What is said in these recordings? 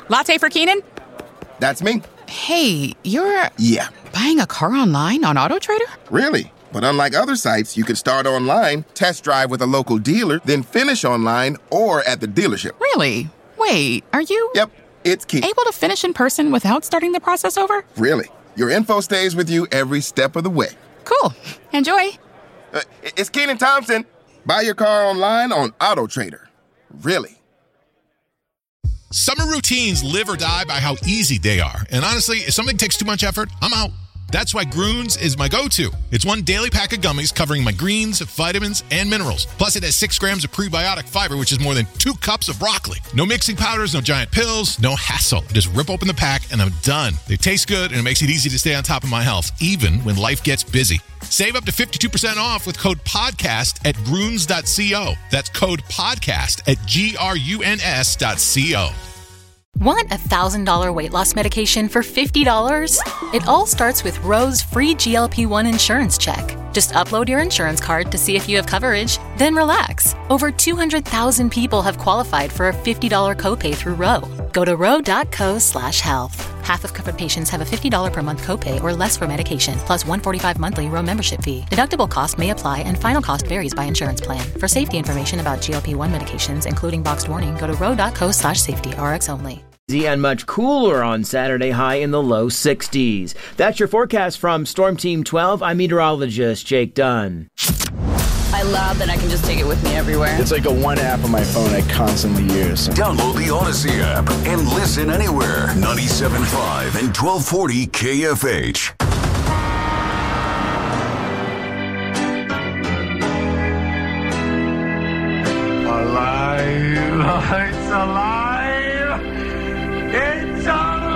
Latte for Keenan? That's me. Hey, you're... Yeah. Buying a car online on AutoTrader? Really? But unlike other sites, you can start online, test drive with a local dealer, then finish online or at the dealership. Really? Wait, are you... Yep, it's Keenan. Able to finish in person without starting the process over? Really? Your info stays with you every step of the way. Cool. Enjoy. It's Keenan Thompson. Buy your car online on AutoTrader. Really? Summer routines live or die by how easy they are. And honestly, if something takes too much effort, I'm out. That's why Grüns is my go-to. It's one daily pack of gummies covering my greens, vitamins, and minerals. Plus, it has 6 grams of prebiotic fiber, which is more than 2 cups of broccoli. No mixing powders, no giant pills, no hassle. Just rip open the pack, and I'm done. They taste good, and it makes it easy to stay on top of my health, even when life gets busy. Save up to 52% off with code PODCAST at Grüns.co. That's code PODCAST at GRUNS.co. Want a $1,000 weight loss medication for $50? It all starts with Roe's free GLP-1 insurance check. Just upload your insurance card to see if you have coverage, then relax. Over 200,000 people have qualified for a $50 copay through Roe. Go to ro.co/health. Half of covered patients have a $50 per month copay or less for medication, plus $145 monthly Roe membership fee. Deductible cost may apply and final cost varies by insurance plan. For safety information about GLP-1 medications, including boxed warning, go to ro.co/safety, RX only. And much cooler on Saturday, high in the low 60s. That's your forecast from Storm Team 12. I'm meteorologist Jake Dunn. I love that I can just take it with me everywhere. It's like a one app on my phone I constantly use. Download the Odyssey app and listen anywhere. 97.5 and 1240 KFH. Alive! It's alive! It's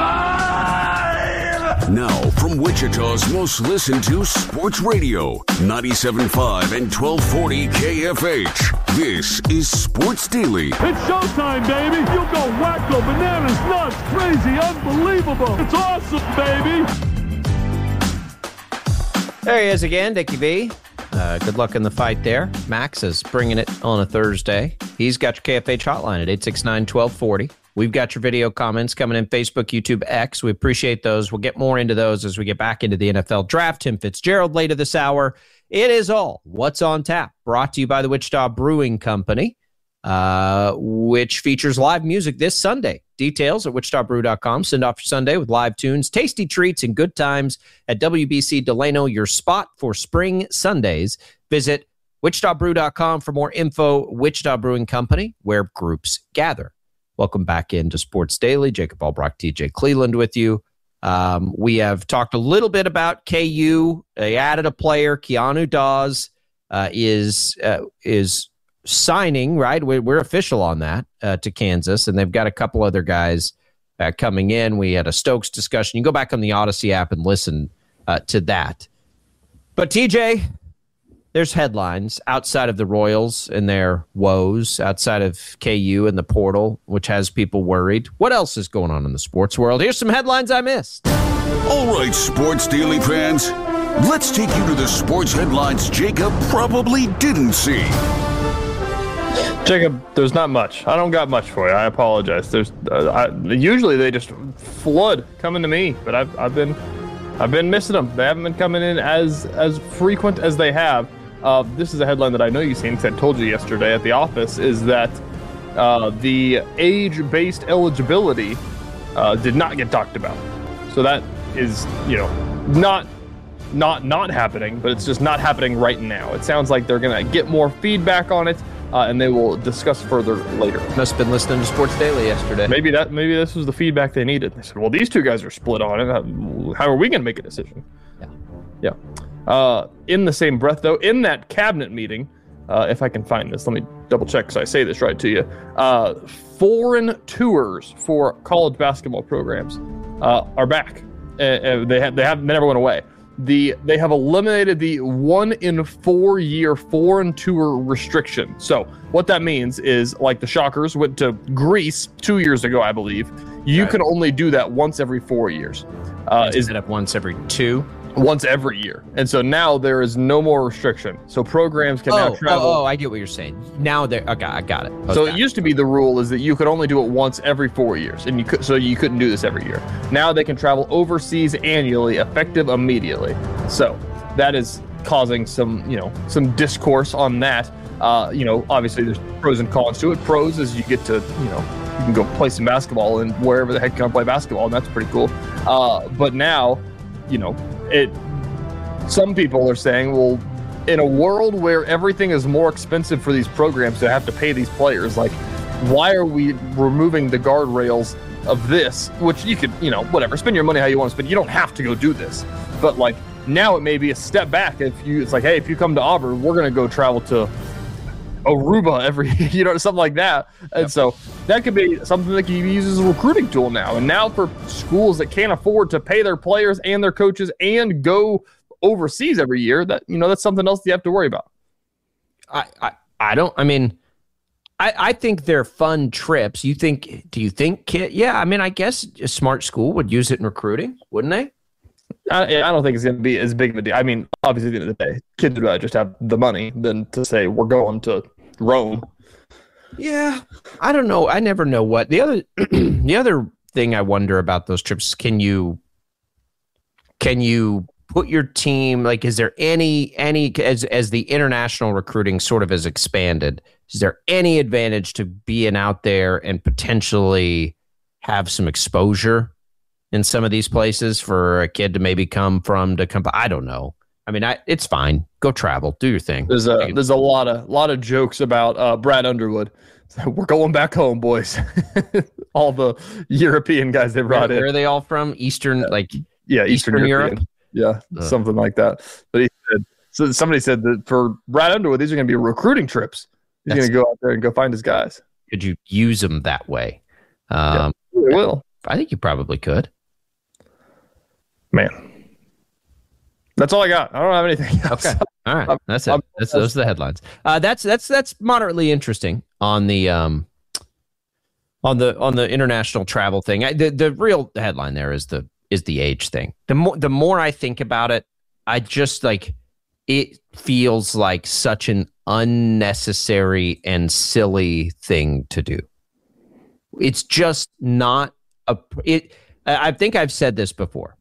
alive! Now, from Wichita's most listened to sports radio, 97.5 and 1240 KFH. This is Sports Daily. It's showtime, baby! You go wacko, bananas, nuts, crazy, unbelievable! It's awesome, baby! There he is again, Dickie V. Good luck in the fight there. Max is bringing it on a Thursday. He's got your KFH hotline at 869-1240. We've got your video comments coming in Facebook, YouTube, X. We appreciate those. We'll get more into those as we get back into the NFL draft. Tim Fitzgerald later this hour. It is all What's on Tap, brought to you by the Wichita Brewing Company, which features live music this Sunday. Details at wichitabrew.com. Send off your Sunday with live tunes, tasty treats, and good times at WBC Delano, your spot for spring Sundays. Visit wichitabrew.com for more info. Wichita Brewing Company, where groups gather. Welcome back into Sports Daily. Jacob Albrock, TJ Cleveland with you. We have talked a little bit about KU. They added a player. Keanu Dawes is signing, right? We're official on that to Kansas, and they've got a couple other guys coming in. We had a Stokes discussion. You can go back on the Odyssey app and listen to that. But TJ, there's headlines outside of the Royals and their woes, outside of KU and the portal, which has people worried. What else is going on in the sports world? Here's some headlines I missed. All right, Sports Daily fans, let's take you to the sports headlines Jacob probably didn't see. Jacob, there's not much. I don't got much for you. I apologize. There's usually they just flood coming to me, but I've been missing them. They haven't been coming in as frequent as they have. This is a headline that I know you've seen because I told you yesterday at the office, is that the age-based eligibility did not get talked about. So that is, not happening, but it's just not happening right now. It sounds like they're going to get more feedback on it, and they will discuss further later. Must have been listening to Sports Daily yesterday. Maybe this was the feedback they needed. They said, well, these two guys are split on it. How are we going to make a decision? Yeah. In the same breath, though, in that cabinet meeting, if I can find this, let me double check so I say this right to you. Foreign tours for college basketball programs are back. They never went away. They have eliminated the 1 in 4 year foreign tour restriction. So what that means is, like the Shockers went to Greece 2 years ago, I believe. You can only do that once every 4 years. Instead of once every 2. once every year. And so now there is no more restriction. So programs can now travel. Oh, I get what you're saying. Now I got it. So it used to be the rule is that you could only do it once every 4 years, and you couldn't do this every year. Now they can travel overseas annually, effective immediately. So that is causing some discourse on that. Obviously there's pros and cons to it. Pros is you get to, you can go play some basketball and wherever the heck you can play basketball, and that's pretty cool. But now, some people are saying, well, in a world where everything is more expensive for these programs to have to pay these players, like, why are we removing the guardrails of this? Which you could, whatever, spend your money how you want to spend. You don't have to go do this. But like now it may be a step back it's like, hey, if you come to Auburn, we're going to go travel to Aruba every, something like that. And so that could be something that can be used as a recruiting tool now. And now for schools that can't afford to pay their players and their coaches and go overseas every year, that's something else you have to worry about. I think they're fun trips. Do you think, yeah, I guess a smart school would use it in recruiting, wouldn't they? I don't think it's going to be as big of a deal. Obviously, at the end of the day, kids would rather just have the money than to say we're going to Rome. Yeah, I don't know. I never know what the other thing I wonder about those trips. Can you put your team, like, is there any as the international recruiting sort of has expanded? Is there any advantage to being out there and potentially have some exposure in some of these places for a kid to maybe come? I don't know. It's fine. Go travel, do your thing. There's a lot of jokes about Brad Underwood. We're going back home, boys. All the European guys they brought in. Where are they all from? Eastern Eastern Europe. Yeah, something like that. But somebody said that for Brad Underwood, these are going to be recruiting trips. He's going to go out there and go find his guys. Could you use them that way? Yeah, we will. I think you probably could. Man, that's all I got. I don't have anything else. Okay, all right, that's it. Those are the headlines. That's moderately interesting on the international travel thing. The real headline there is the age thing. The more I think about it, I just it feels like such an unnecessary and silly thing to do. It's just not I think I've said this before.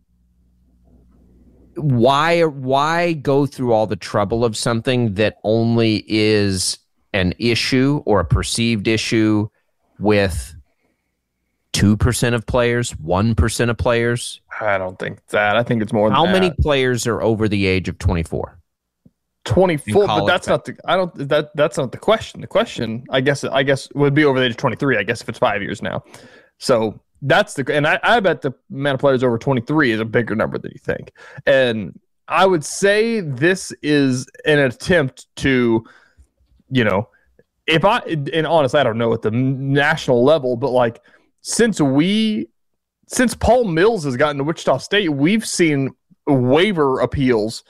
Why go through all the trouble of something that only is an issue or a perceived issue with 2% of players, 1% of players? I don't think that. I think it's more than How that. many players are over the age of 24? 24, but that's not the question. The question, I guess would be over the age of 23, I guess, if it's 5 years now. So that's and I bet the amount of players over 23 is a bigger number than you think. And I would say this is an attempt to, and honestly, I don't know at the national level, but since Paul Mills has gotten to Wichita State, we've seen waiver appeals.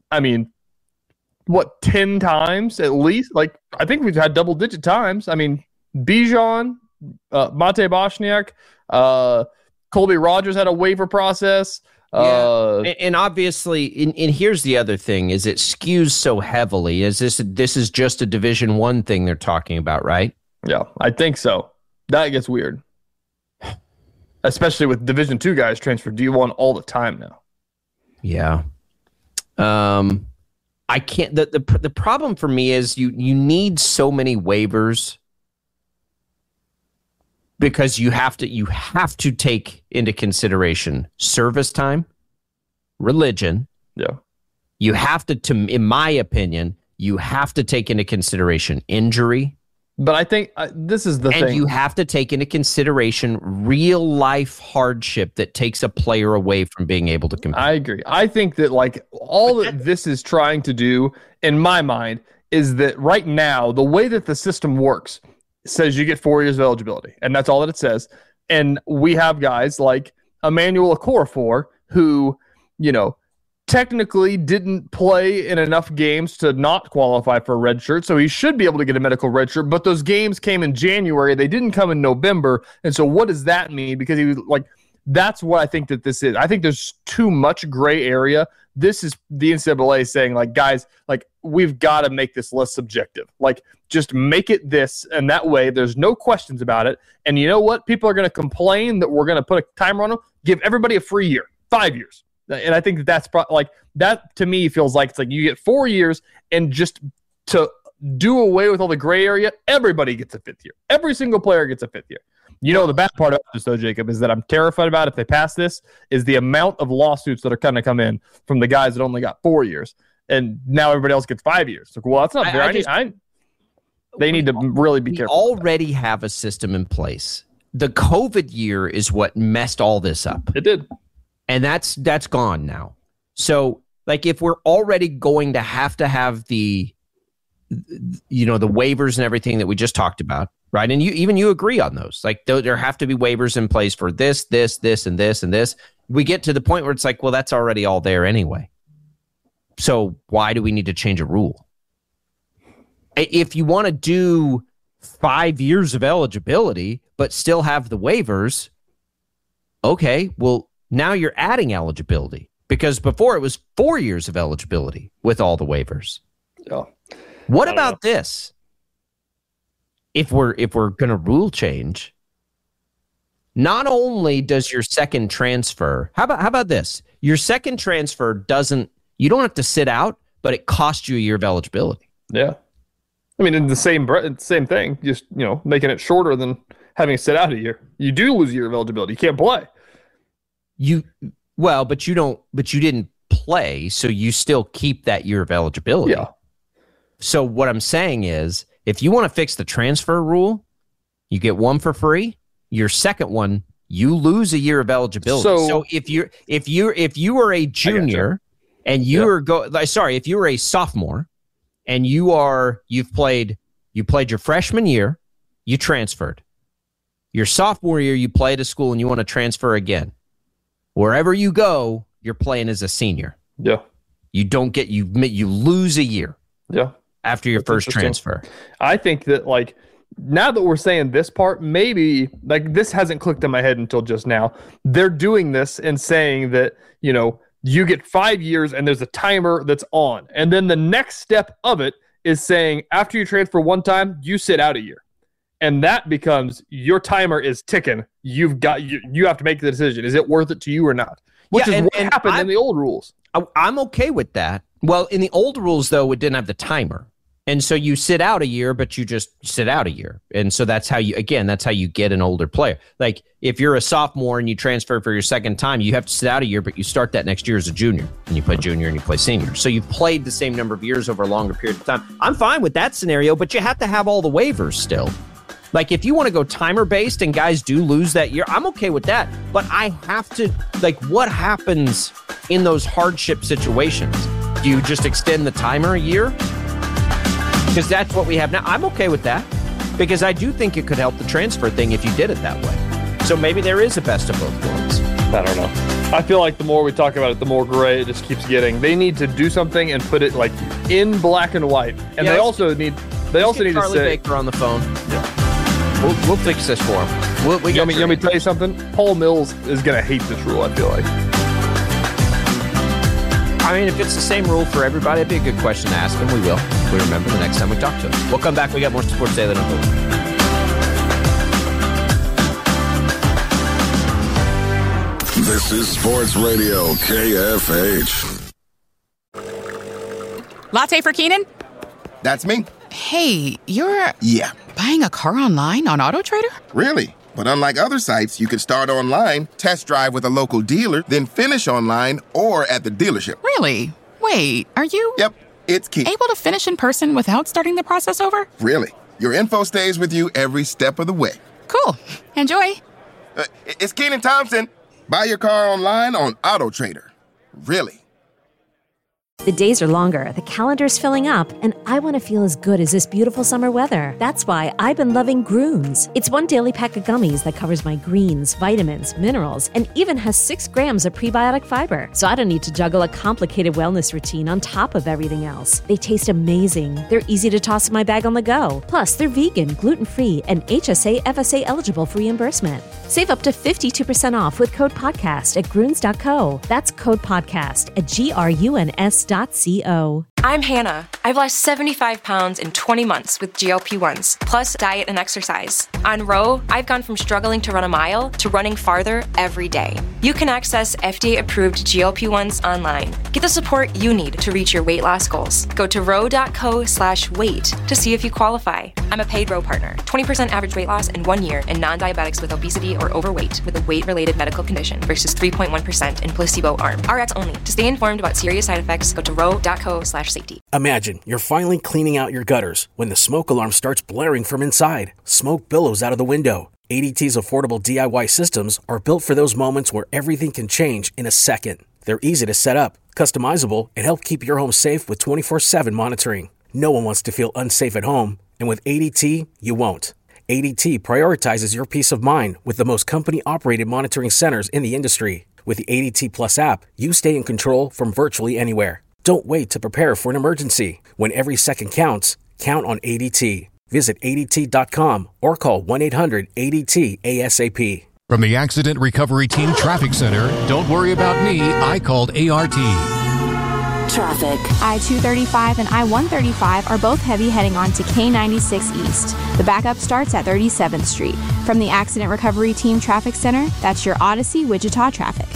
10 times at least? I think we've had double-digit times. Bijan, Mate Bosniak, Colby Rogers had a waiver process. And obviously, and here's the other thing: is it skews so heavily? Is this is just a Division I thing they're talking about, right? Yeah, I think so. That gets weird, especially with Division II guys transfer D1 all the time now. Yeah. I can't. The problem for me is you need so many waivers because you have to take into consideration service time, religion. Yeah. You have to, in my opinion, you have to take into consideration injury. But I think this is the thing. And you have to take into consideration real life hardship that takes a player away from being able to compete. I agree. I think that all that this is trying to do, in my mind, is that right now, the way that the system works says you get 4 years of eligibility, and that's all that it says. And we have guys like Emmanuel Okorafor who, technically didn't play in enough games to not qualify for a red shirt, so he should be able to get a medical red shirt, but those games came in January. They didn't come in November, and so what does that mean? Because he was That's what I think that this is. I think there's too much gray area. This is the NCAA saying, like, guys, like, we've got to make this less subjective. Like, just make it this, and that way there's no questions about it. And you know what? People are going to complain that we're going to put a timer on them. Give everybody a free year, 5 years. And I think that's like, that to me feels like it's like you get 4 years, and just to do away with all the gray area, everybody gets a 5th year. Every single player gets a 5th year. You know, the bad part about this, though, Jacob, is that I'm terrified about if they pass this, is the amount of lawsuits that are going to come in from the guys that only got 4 years. And now everybody else gets 5 years. So, well, that's not fair. They need to really be careful. We already have a system in place. The COVID year is what messed all this up. It did. And that's gone now. So, like, if we're already going to have the, you know, the waivers and everything that we just talked about, right? And you agree on those. Like, there have to be waivers in place for this, and this. We get to the point where it's like, well, that's already all there anyway. So why do we need to change a rule? If you want to do 5 years of eligibility, but still have the waivers, okay, well, now you're adding eligibility, because before it was 4 years of eligibility with all the waivers. Yeah. What about this? If we're going to rule change, not only does your second transfer, how about this? Your second transfer you don't have to sit out, but it costs you a year of eligibility. Yeah. I mean, in the same thing, just, you know, making it shorter than having to sit out a year. You do lose a year of eligibility. You can't play. But you didn't play, so you still keep that year of eligibility. Yeah. So what I'm saying is, if you want to fix the transfer rule, you get one for free. Your second one, you lose a year of eligibility. So if you are a junior and if you are a sophomore and you played your freshman year, you transferred. Your sophomore year, you play at a school and you want to transfer again. Wherever you go, you're playing as a senior. Yeah. You lose a year. Yeah. After your first transfer. I think that, like, now that we're saying this part, maybe, like, this hasn't clicked in my head until just now. They're doing this and saying that, you know, you get 5 years and there's a timer that's on. And then the next step of it is saying, after you transfer one time, you sit out a year. And that becomes, your timer is ticking. You have to make the decision. Is it worth it to you or not? Which is what happened in the old rules. I'm okay with that. Well, in the old rules, though, it didn't have the timer. And so you sit out a year, but you just sit out a year. And so that's how you get an older player. Like, if you're a sophomore and you transfer for your second time, you have to sit out a year, but you start that next year as a junior. And you play junior and you play senior. So you've played the same number of years over a longer period of time. I'm fine with that scenario, but you have to have all the waivers still. Like, if you want to go timer-based and guys do lose that year, I'm okay with that. But I have to, like, what happens in those hardship situations? Do you just extend the timer a year? Because that's what we have now. I'm okay with that, because I do think it could help the transfer thing if you did it that way. So maybe there is a best of both worlds. I don't know. I feel like the more we talk about it, the more gray it just keeps getting. They need to do something and put it, like, in black and white. And they also need to Charlie say, Baker on the phone. Yeah. We'll fix this for him. You want me to tell you something? Paul Mills is going to hate this rule, I feel like. I mean, if it's the same rule for everybody, it'd be a good question to ask him. We will. We remember the next time we talk to him. We'll come back. We got more Sports Daily than a This is Sports Radio KFH. Latte for Keenan? That's me. Hey, you're... Yeah. Buying a car online on AutoTrader? Really? But unlike other sites, you can start online, test drive with a local dealer, then finish online or at the dealership. Really? Wait, are you... Yep, it's Keenan. Able to finish in person without starting the process over? Really. Your info stays with you every step of the way. Cool. Enjoy. It's Keenan Thompson. Buy your car online on AutoTrader. Really. The days are longer, the calendar's filling up, and I want to feel as good as this beautiful summer weather. That's why I've been loving Grooms. It's one daily pack of gummies that covers my greens, vitamins, minerals, and even has 6 grams of prebiotic fiber. So I don't need to juggle a complicated wellness routine on top of everything else. They taste amazing. They're easy to toss in my bag on the go. Plus, they're vegan, gluten-free, and HSA, FSA eligible for reimbursement. Save up to 52% off with code podcast at Grüns.co. That's code podcast at GRUNS.co. I'm Hannah. I've lost 75 pounds in 20 months with GLP-1s, plus diet and exercise. On Ro, I've gone from struggling to run a mile to running farther every day. You can access FDA-approved GLP-1s online. Get the support you need to reach your weight loss goals. Go to ro.co/weight to see if you qualify. I'm a paid Ro partner. 20% average weight loss in 1 year in non-diabetics with obesity or overweight with a weight-related medical condition versus 3.1% in placebo arm. RX only. To stay informed about serious side effects, go to ro.co/safety. Imagine you're finally cleaning out your gutters when the smoke alarm starts blaring from inside. Smoke billows out of the window. ADT's affordable DIY systems are built for those moments where everything can change in a second. They're easy to set up, customizable, and help keep your home safe with 24/7 monitoring. No one wants to feel unsafe at home, and with ADT, you won't. ADT prioritizes your peace of mind with the most company-operated monitoring centers in the industry. With the ADT Plus app, you stay in control from virtually anywhere. Don't wait to prepare for an emergency. When every second counts, count on ADT. Visit ADT.com or call 1-800-ADT-ASAP. From the Accident Recovery Team Traffic Center, don't worry about me, I called ART. Traffic. I-235 and I-135 are both heavy heading on to K96 East. The backup starts at 37th Street. From the Accident Recovery Team Traffic Center, that's your Odyssey, Wichita traffic.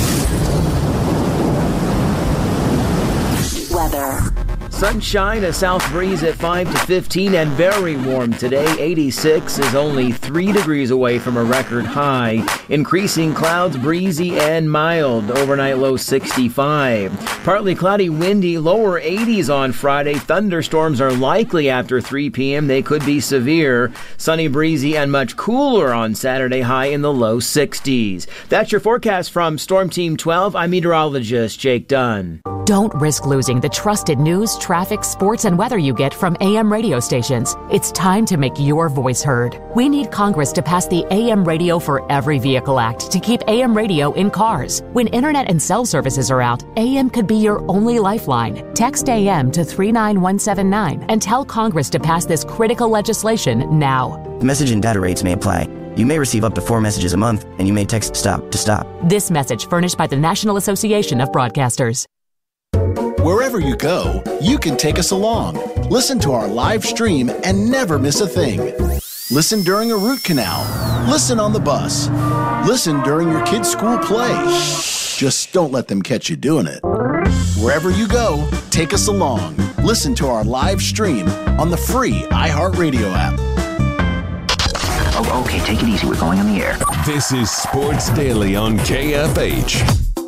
Weather. Sunshine, a south breeze at 5 to 15, and very warm today. 86 is only 3 degrees away from a record high. Increasing clouds, breezy and mild. Overnight low 65. Partly cloudy, windy, lower 80s on Friday. Thunderstorms are likely after 3 p.m. They could be severe. Sunny, breezy, and much cooler on Saturday, high in the low 60s. That's your forecast from Storm Team 12. I'm meteorologist Jake Dunn. Don't risk losing the trusted news, traffic, sports, and weather you get from AM radio stations. It's time to make your voice heard. We need Congress to pass the AM Radio for Every Vehicle Act to keep AM radio in cars. When internet and cell services are out, AM could be your only lifeline. Text AM to 39179 and tell Congress to pass this critical legislation now. Message and data rates may apply. You may receive up to 4 messages a month, and you may text STOP to stop. This message furnished by the National Association of Broadcasters. Wherever you go, you can take us along. Listen to our live stream and never miss a thing. Listen during a root canal. Listen on the bus. Listen during your kids' school play. Just don't let them catch you doing it. Wherever you go, take us along. Listen to our live stream on the free iHeartRadio app. Oh, okay, take it easy. We're going on the air. This is Sports Daily on KFH.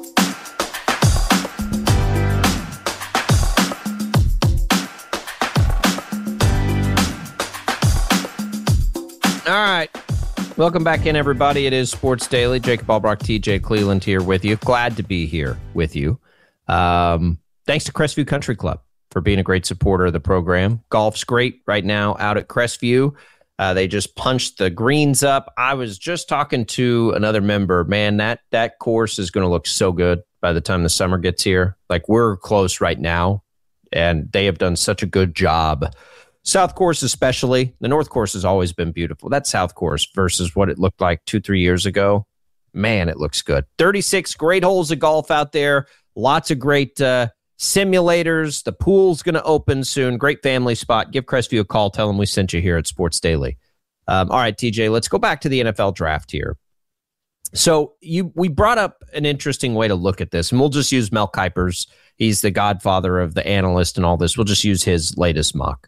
All right. Welcome back in, everybody. It is Sports Daily. Jacob Albrock, TJ Cleveland here with you. Glad to be here with you. Thanks to Crestview Country Club for being a great supporter of the program. Golf's great right now out at Crestview. They just punched the greens up. I was just talking to another member. Man, that course is going to look so good by the time the summer gets here. Like, we're close right now, and they have done such a good job. South Course especially. The North Course has always been beautiful. That South Course versus what it looked like 2-3 years ago. Man, it looks good. 36 great holes of golf out there. Lots of great simulators. The pool's going to open soon. Great family spot. Give Crestview a call. Tell them we sent you here at Sports Daily. All right, TJ, let's go back to the NFL draft here. So we brought up an interesting way to look at this, and we'll just use Mel Kiper's. He's the godfather of the analyst and all this. We'll just use his latest mock.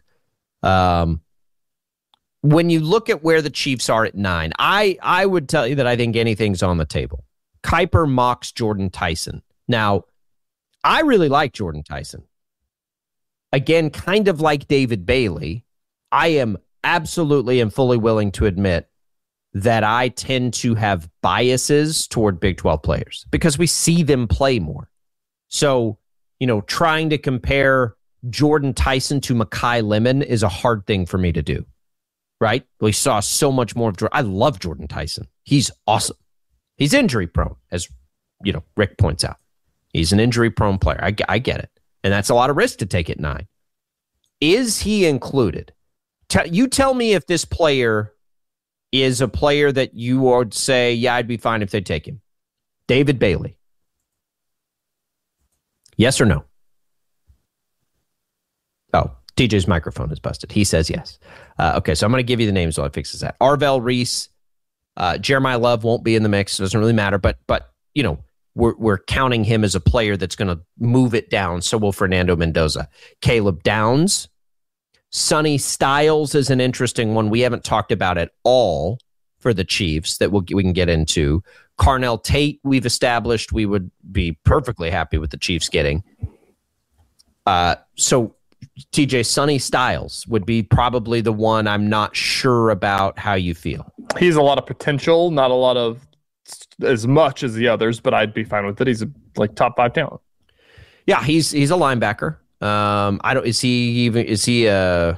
When you look at where the Chiefs are at 9, I would tell you that I think anything's on the table. Kiper mocks Jordan Tyson. Now, I really like Jordan Tyson. Again, kind of like David Bailey, I am absolutely and fully willing to admit that I tend to have biases toward Big 12 players because we see them play more. So, trying to compare Jordan Tyson to Mekhi Lemon is a hard thing for me to do, right? We saw so much more of Jordan. I love Jordan Tyson. He's awesome. He's injury prone, as Rick points out. He's an injury prone player. I get it. And that's a lot of risk to take at 9. Is he included? You tell me if this player is a player that you would say, yeah, I'd be fine if they take him. David Bailey. Yes or no? Oh, TJ's microphone is busted. He says yes. Okay, so I'm going to give you the names while I fixes that. Arvell Reese, Jeremiah Love won't be in the mix. It doesn't really matter, but you know, we're counting him as a player that's going to move it down. So will Fernando Mendoza. Caleb Downs. Sonny Styles is an interesting one we haven't talked about at all for the Chiefs that we can get into. Carnell Tate, we've established we would be perfectly happy with the Chiefs getting. So TJ, Sonny Styles would be probably the one I'm not sure about how you feel. He's a lot of potential, not a lot of as much as the others, but I'd be fine with it. He's like top 5 talent. Yeah, he's a linebacker. Is he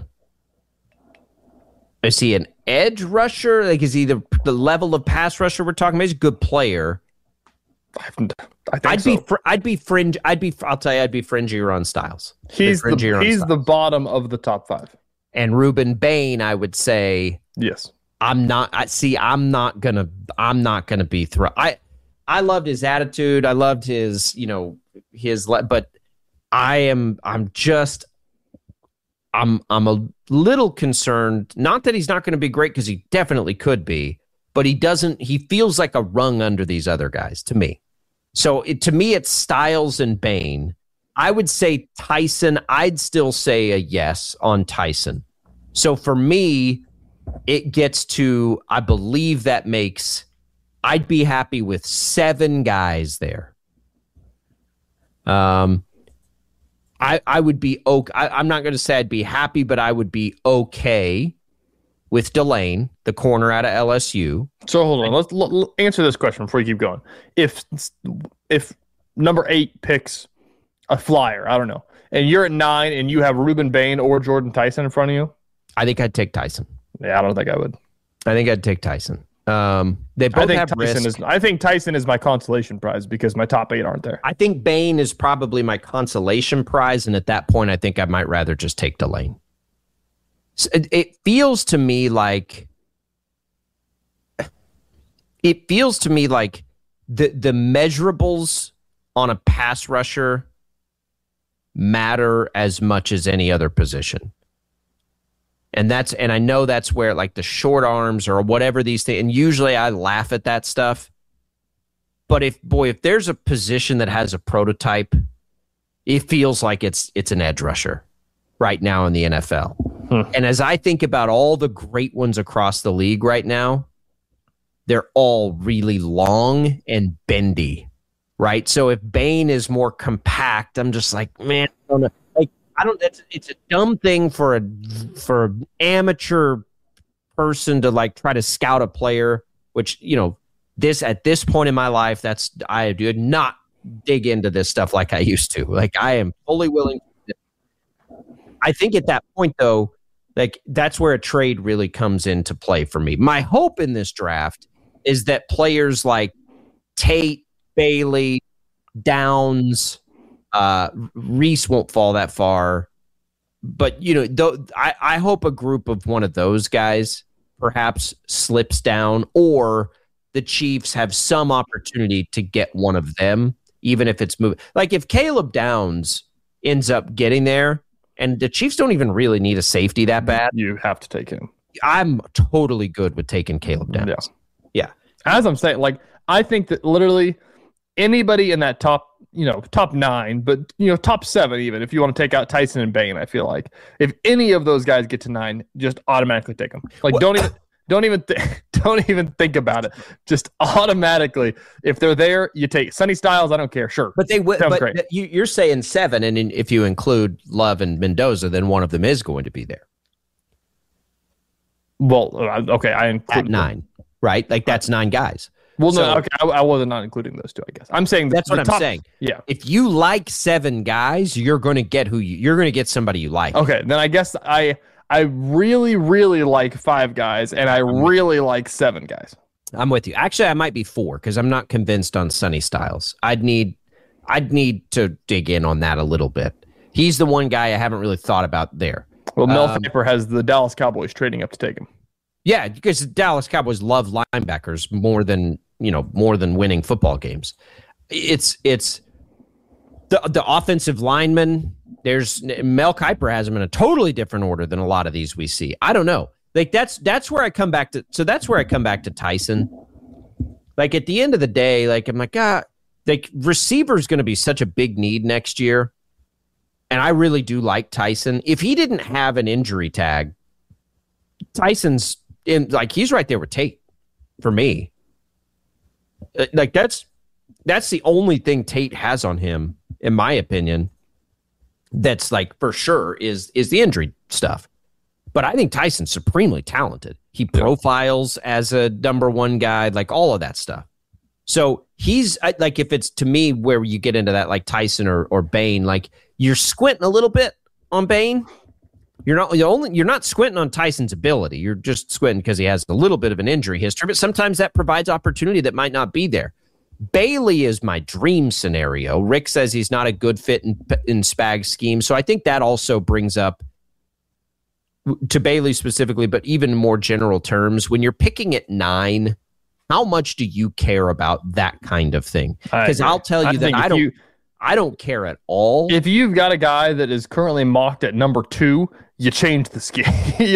an edge rusher? Like, is he the level of pass rusher we're talking about? He's a good player. I think so. I'd be fringier on Styles. He's the bottom of the top 5. And Ruben Bain, I would say, yes. I'm not gonna be I loved his attitude. I loved his, but I'm a little concerned, not that he's not going to be great, because he definitely could be, but he feels like a rung under these other guys to me. So to me, it's Styles and Bain. I would say Tyson. I'd still say a yes on Tyson. So for me, it gets to, I believe that makes, I'd be happy with 7 guys there. I would be okay. I'm not going to say I'd be happy, but I would be okay with Delane, the corner out of LSU. So hold on, let's answer this question before you keep going. If number 8 picks a flyer, I don't know, and you're at 9 and you have Ruben Bain or Jordan Tyson in front of you, I think I'd take Tyson. Yeah, I don't think I would. I think I'd take Tyson. They both have risk. I think Tyson is my consolation prize because my top 8 aren't there. I think Bain is probably my consolation prize, and at that point, I think I might rather just take Delane. So it feels to me like the measurables on a pass rusher matter as much as any other position. And I know that's where, like, the short arms or whatever these things, and usually I laugh at that stuff. But if there's a position that has a prototype, it feels like it's an edge rusher right now in the NFL. And as I think about all the great ones across the league right now, they're all really long and bendy, right? So if Bain is more compact, I'm just like, man, I don't know. It's a dumb thing for an amateur person to like try to scout a player, which, at this point in my life, I do not dig into this stuff like I used to. Like, I am fully willing to. I think at that point, though, like, that's where a trade really comes into play for me. My hope in this draft is that players like Tate, Bailey, Downs, Reese won't fall that far, but I hope a group of one of those guys perhaps slips down, or the Chiefs have some opportunity to get one of them, even if it's moving. Like, if Caleb Downs ends up getting there, and the Chiefs don't even really need a safety that bad, you have to take him. I'm totally good with taking Caleb Downs. Yeah. As I'm saying, like, I think that literally anybody in that top 9, but top 7, even if you want to take out Tyson and Bain, I feel like if any of those guys get to 9, just automatically take them. Like, don't even think about it. Just automatically, if they're there, you take Sonny Styles. I don't care. Sure, but they would. But you're saying 7, and if you include Love and Mendoza, then one of them is going to be there. Well, okay, I include at 9, right? Like, that's 9 guys. Well, no, okay, I wasn't not including those 2. I guess I'm saying that's what I'm saying. Yeah, if you like 7 guys, you're going to get you're going to get somebody you like. Okay, then I guess I really, really like 5 guys, and I really like 7 guys. I'm with you. Actually, I might be 4 because I'm not convinced on Sonny Styles. I'd need to dig in on that a little bit. He's the one guy I haven't really thought about there. Well, Mel Kiper has the Dallas Cowboys trading up to take him. Yeah, because the Dallas Cowboys love linebackers more than winning football games. It's the offensive linemen. There's Mel Kiper has them in a totally different order than a lot of these we see. I don't know. Like that's where I come back to. So that's where I come back to Tyson. Like at the end of the day, like I'm like, like receiver is going to be such a big need next year, and I really do like Tyson. If he didn't have an injury tag, Tyson's he's right there with Tate for me. Like that's the only thing Tate has on him, in my opinion. That's like for sure is the injury stuff. But I think Tyson's supremely talented. He profiles as a number one guy, like all of that stuff. So he's like, if it's to me where you get into that, like Tyson or Bain, like you're squinting a little bit on Bain. You're not squinting on Tyson's ability. You're just squinting because he has a little bit of an injury history. But sometimes that provides opportunity that might not be there. Bailey is my dream scenario. Rick says he's not a good fit in Spag's scheme. So I think that also brings up to Bailey specifically, but even more general terms, when you're picking at 9, how much do you care about that kind of thing? Because I'll tell you that I don't care at all. If you've got a guy that is currently mocked at number 2, you change the scheme.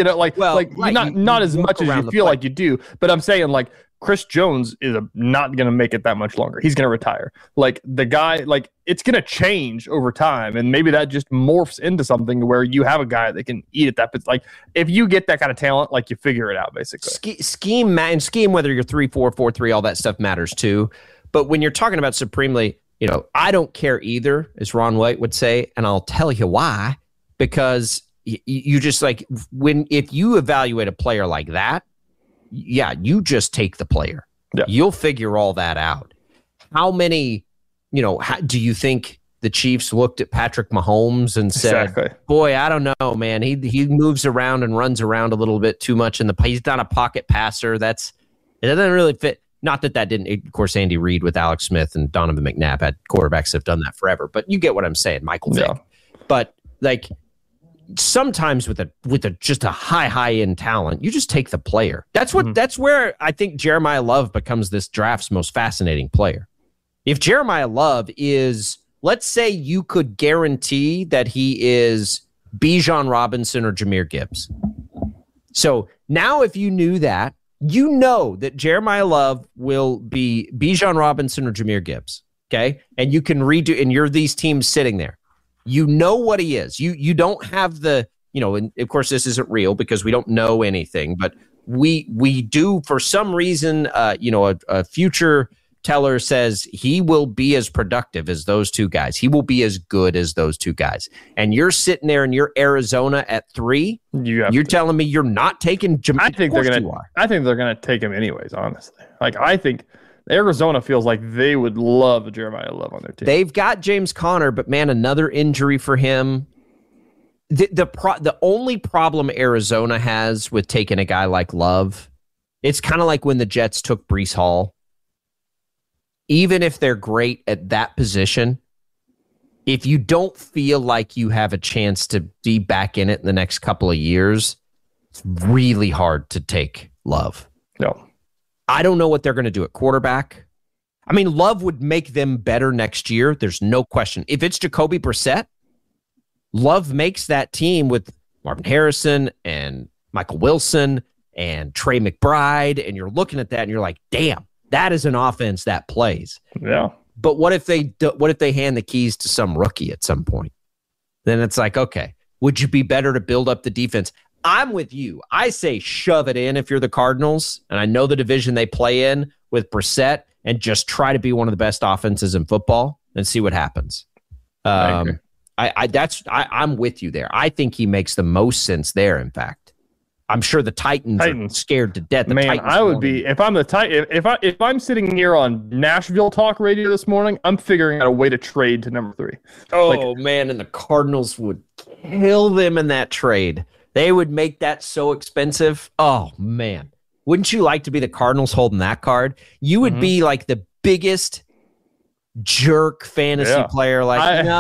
Not as much as you feel like you do, but I'm saying like Chris Jones is not going to make it that much longer. He's going to retire. Like the guy, like it's going to change over time, and maybe that just morphs into something where you have a guy that can eat at that. But like if you get that kind of talent, like you figure it out basically. Scheme, whether you're 3-4, 4-3, all that stuff matters too. But when you're talking about supremely, I don't care either, as Ron White would say, and I'll tell you why. Because you just like if you evaluate a player like that. Yeah, you just take the player. Yeah. You'll figure all that out. How many, do you think the Chiefs looked at Patrick Mahomes and said, boy, I don't know, man. He moves around and runs around a little bit too much he's not a pocket passer. It doesn't really fit. Not that didn't, of course, Andy Reid with Alex Smith and Donovan McNabb had quarterbacks have done that forever. But you get what I'm saying, Michael Vick. But like sometimes with just a high end talent, you just take the player. That's where I think Jeremiah Love becomes this draft's most fascinating player. If Jeremiah Love is, let's say you could guarantee that he is Bijan Robinson or Jahmyr Gibbs. So now if you knew that, that Jeremiah Love will be Bijan Robinson or Jahmyr Gibbs. Okay. And you can redo, and you're these teams sitting there. You know what he is. You don't have the, and of course this isn't real because we don't know anything, but we do for some reason, a future teller says he will be as productive as those two guys. He will be as good as those two guys. And you're sitting there and you're Arizona at 3. You're telling me you're not taking Jahmyr? I think they're gonna take him anyways, honestly. Like I think Arizona feels like they would love a Jeremiah Love on their team. They've got James Conner, but man, another injury for him. The only problem Arizona has with taking a guy like Love, it's kind of like when the Jets took Breece Hall. Even if they're great at that position, if you don't feel like you have a chance to be back in it in the next couple of years, it's really hard to take Love. No. I don't know what they're going to do at quarterback. I mean, Love would make them better next year. There's no question. If it's Jacoby Brissett, Love makes that team with Marvin Harrison and Michael Wilson and Trey McBride, and you're looking at that and you're like, damn, that is an offense that plays. Yeah. But what if they hand the keys to some rookie at some point? Then it's like, okay, would you be better to build up the defense? I'm with you. I say shove it in if you're the Cardinals, and I know the division they play in with Brissett, and just try to be one of the best offenses in football and see what happens. I'm with you there. I think he makes the most sense there. In fact, I'm sure the Titans are scared to death. I would be if I'm the Titan. If I'm sitting here on Nashville Talk Radio this morning, I'm figuring out a way to trade to number 3. Oh man, and the Cardinals would kill them in that trade. They would make that so expensive. Oh, man. Wouldn't you like to be the Cardinals holding that card? You would be like the biggest jerk fantasy player. Like, no,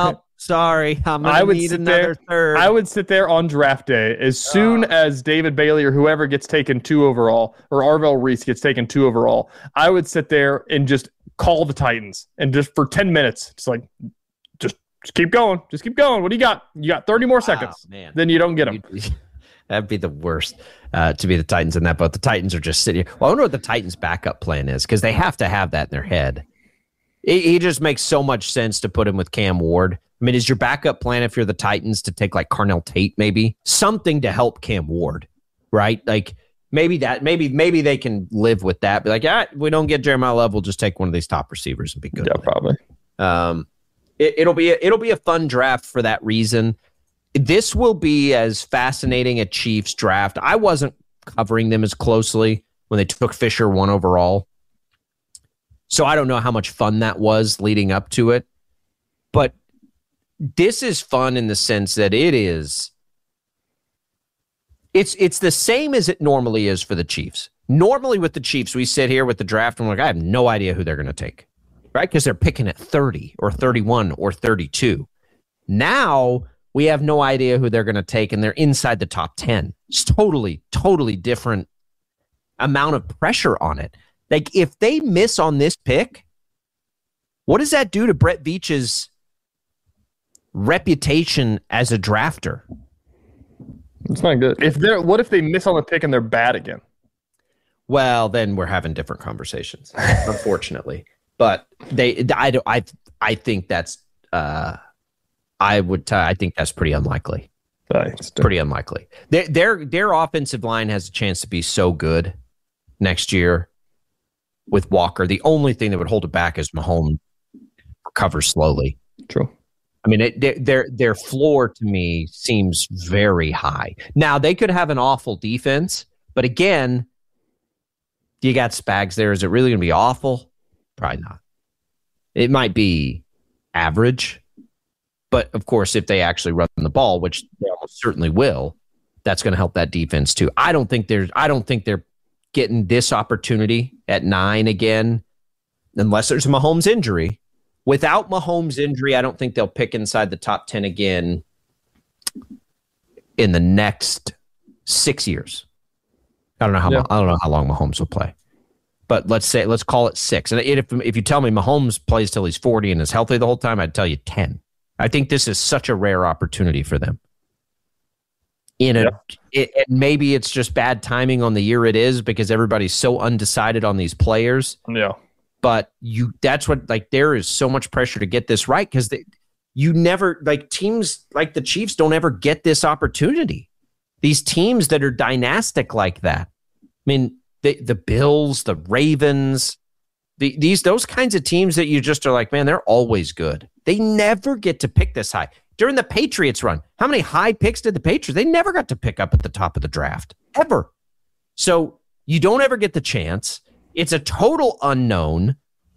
Sorry, I'm going to need another third. I would sit there on draft day as soon as David Bailey or whoever gets taken 2 overall, or Arvell Reese gets taken 2 overall. I would sit there and just call the Titans, and just for 10 minutes, just keep going. Just keep going. What do you got? You got 30 more seconds. Man. Then you don't get them. That'd be the worst to be the Titans in that, but the Titans are just sitting here. Well, I wonder what the Titans' backup plan is, because they have to have that in their head. He just makes so much sense to put him with Cam Ward. I mean, is your backup plan, if you're the Titans, to take like Carnell Tate, maybe something to help Cam Ward, right? Like maybe they can live with that. Be like, we don't get Jeremiah Love, we'll just take one of these top receivers and be good. Yeah, probably. It'll be a fun draft for that reason. This will be as fascinating a Chiefs draft. I wasn't covering them as closely when they took Fisher 1 overall, so I don't know how much fun that was leading up to it, but this is fun in the sense that it's the same as it normally is for the Chiefs. Normally with the Chiefs, we sit here with the draft and we're like, I have no idea who they're going to take, right? Because they're picking at 30 or 31 or 32. Now we have no idea who they're going to take, and they're inside the top 10. It's totally different amount of pressure on it. Like, if they miss on this pick, what does that do to Brett Veach's reputation as a drafter? It's not good. What if they miss on the pick and they're bad again? Well, then we're having different conversations, unfortunately. But I think that's I think that's pretty unlikely. It's pretty unlikely. Their offensive line has a chance to be so good next year with Walker. The only thing that would hold it back is Mahomes recovers slowly. True. I mean, their floor to me seems very high. Now, they could have an awful defense, but again, you got Spags there. Is it really going to be awful? Probably not. It might be average, but of course, if they actually run the ball, which they almost certainly will, that's going to help that defense too. I don't think they're getting this opportunity at 9 again, unless there's a Mahomes injury. Without Mahomes' injury, I don't think they'll pick inside the top 10 again in the next 6 years. I don't know how long Mahomes will play, but let's call it 6. And if you tell me Mahomes plays till he's 40 and is healthy the whole time, I'd tell you 10. I think this is such a rare opportunity for them. Maybe it's just bad timing on the year it is because everybody's so undecided on these players. Yeah. But there is so much pressure to get this right because teams like the Chiefs don't ever get this opportunity. These teams that are dynastic like that. I mean, the Bills, the Ravens, those kinds of teams that you just are like, man, they're always good. They never get to pick this high. During the Patriots run, how many high picks did the Patriots? They never got to pick up at the top of the draft, ever. So you don't ever get the chance. It's a total unknown.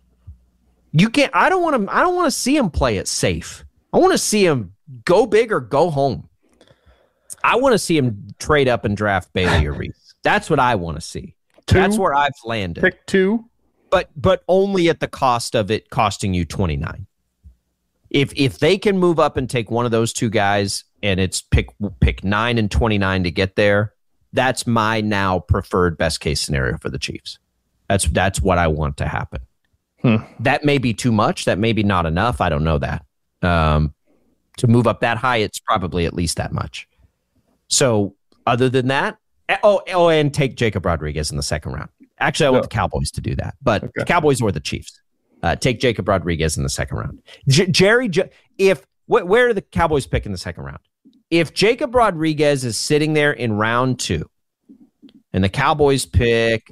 I don't want to see him play it safe. I want to see him go big or go home. I want to see him trade up and draft Bailey or Reese. That's what I want to see. That's where I've landed. Pick 2. But only at the cost of it costing you 29. If they can move up and take one of those two guys and it's pick 9 and 29 to get there, that's my now preferred best case scenario for the Chiefs. That's what I want to happen. That may be too much. That may be not enough. I don't know that. To move up that high, it's probably at least that much. So other than that, and take Jacob Rodriguez in the second round. Actually, I want the Cowboys to do that, but the Cowboys or the Chiefs. Take Jacob Rodriguez in the second round. Where do the Cowboys pick in the second round? If Jacob Rodriguez is sitting there in round 2 and the Cowboys pick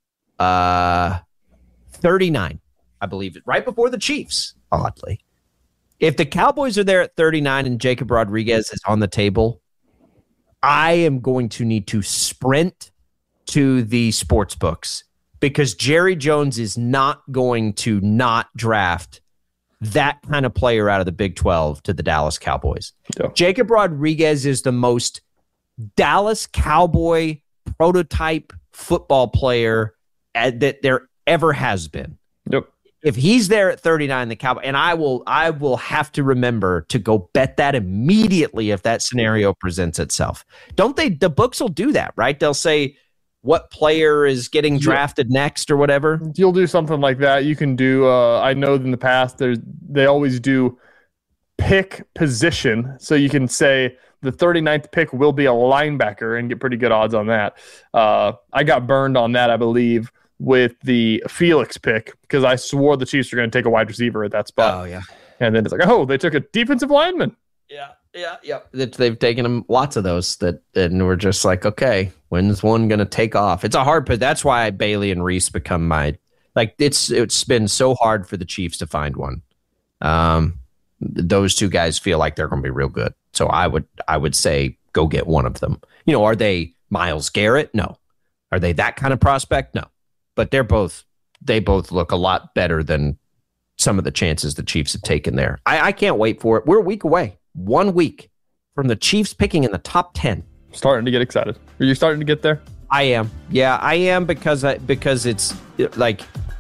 39, I believe, right before the Chiefs, oddly. If the Cowboys are there at 39 and Jacob Rodriguez is on the table, I am going to need to sprint to the sports books because Jerry Jones is not going to not draft that kind of player out of the Big 12 to the Dallas Cowboys. Yeah. Jacob Rodriguez is the most Dallas Cowboy prototype football player that there ever has been. Yep. If he's there at 39, the Cowboys, and I will have to remember to go bet that immediately if that scenario presents itself. Don't they? The books will do that, right? They'll say what player is getting drafted next or whatever. You'll do something like that. You can do. I know in the past they always do pick position, so you can say the 39th pick will be a linebacker and get pretty good odds on that. I got burned on that, I believe, with the Felix pick because I swore the Chiefs were going to take a wide receiver at that spot. Oh, yeah. And then it's like, oh, they took a defensive lineman. Yeah. They've taken them lots of those and we're just like, okay, when's one going to take off? It's a hard pick. That's why Bailey and Reese become it's been so hard for the Chiefs to find one. Those two guys feel like they're going to be real good. So I would say go get one of them. Are they Myles Garrett? No. Are they that kind of prospect? No. But they both look a lot better than some of the chances the Chiefs have taken there. I can't wait for it. We're a week away. 1 week from the Chiefs picking in the top 10. Starting to get excited. Are you starting to get there? I am. Yeah, I am because it's like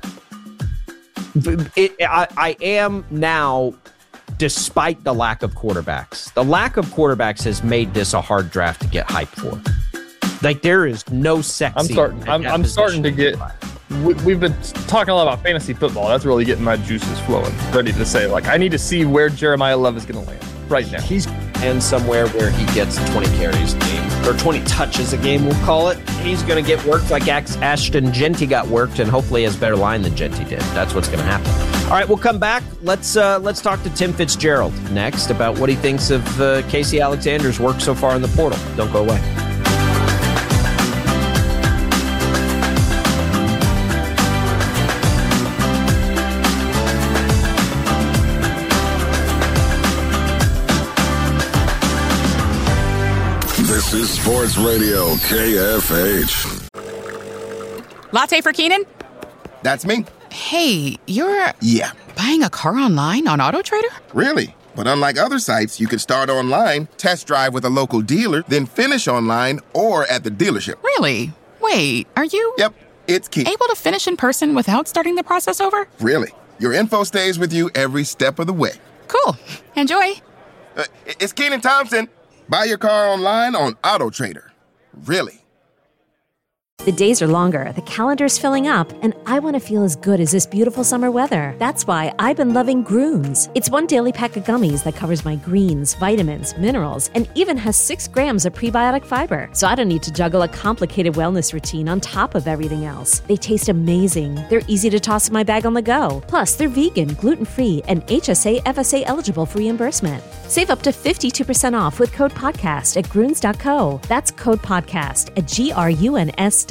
I am now. Despite the lack of quarterbacks. The lack of quarterbacks has made this a hard draft to get hyped for. Like, there is no sexy. I'm starting to get... We've been talking a lot about fantasy football. That's really getting my juices flowing. Ready to say, I need to see where Jeremiah Love is going to land right now. He's in somewhere where he gets 20 carries a game, or 20 touches a game, we'll call it. He's going to get worked like Ashton Jeanty got worked, and hopefully has better line than Jeanty did. That's what's going to happen. All right, we'll come back. Let's talk to Tim Fitzgerald next about what he thinks of Casey Alexander's work so far in the portal. Don't go away. This is Sports Radio KFH. Latte for Keenan? That's me. Hey, you're... Yeah. Buying a car online on AutoTrader? Really? But unlike other sites, you can start online, test drive with a local dealer, then finish online or at the dealership. Really? Wait, are you... Yep, it's Key. Able to finish in person without starting the process over? Really. Your info stays with you every step of the way. Cool. Enjoy. It's Keenan Thompson. Buy your car online on AutoTrader. Really. The days are longer, the calendar's filling up, and I want to feel as good as this beautiful summer weather. That's why I've been loving Grooms. It's one daily pack of gummies that covers my greens, vitamins, minerals, and even has 6 grams of prebiotic fiber. So I don't need to juggle a complicated wellness routine on top of everything else. They taste amazing. They're easy to toss in my bag on the go. Plus, they're vegan, gluten-free, and HSA, FSA eligible for reimbursement. Save up to 52% off with code podcast at Grooms.co. That's code podcast at GRUNS.co.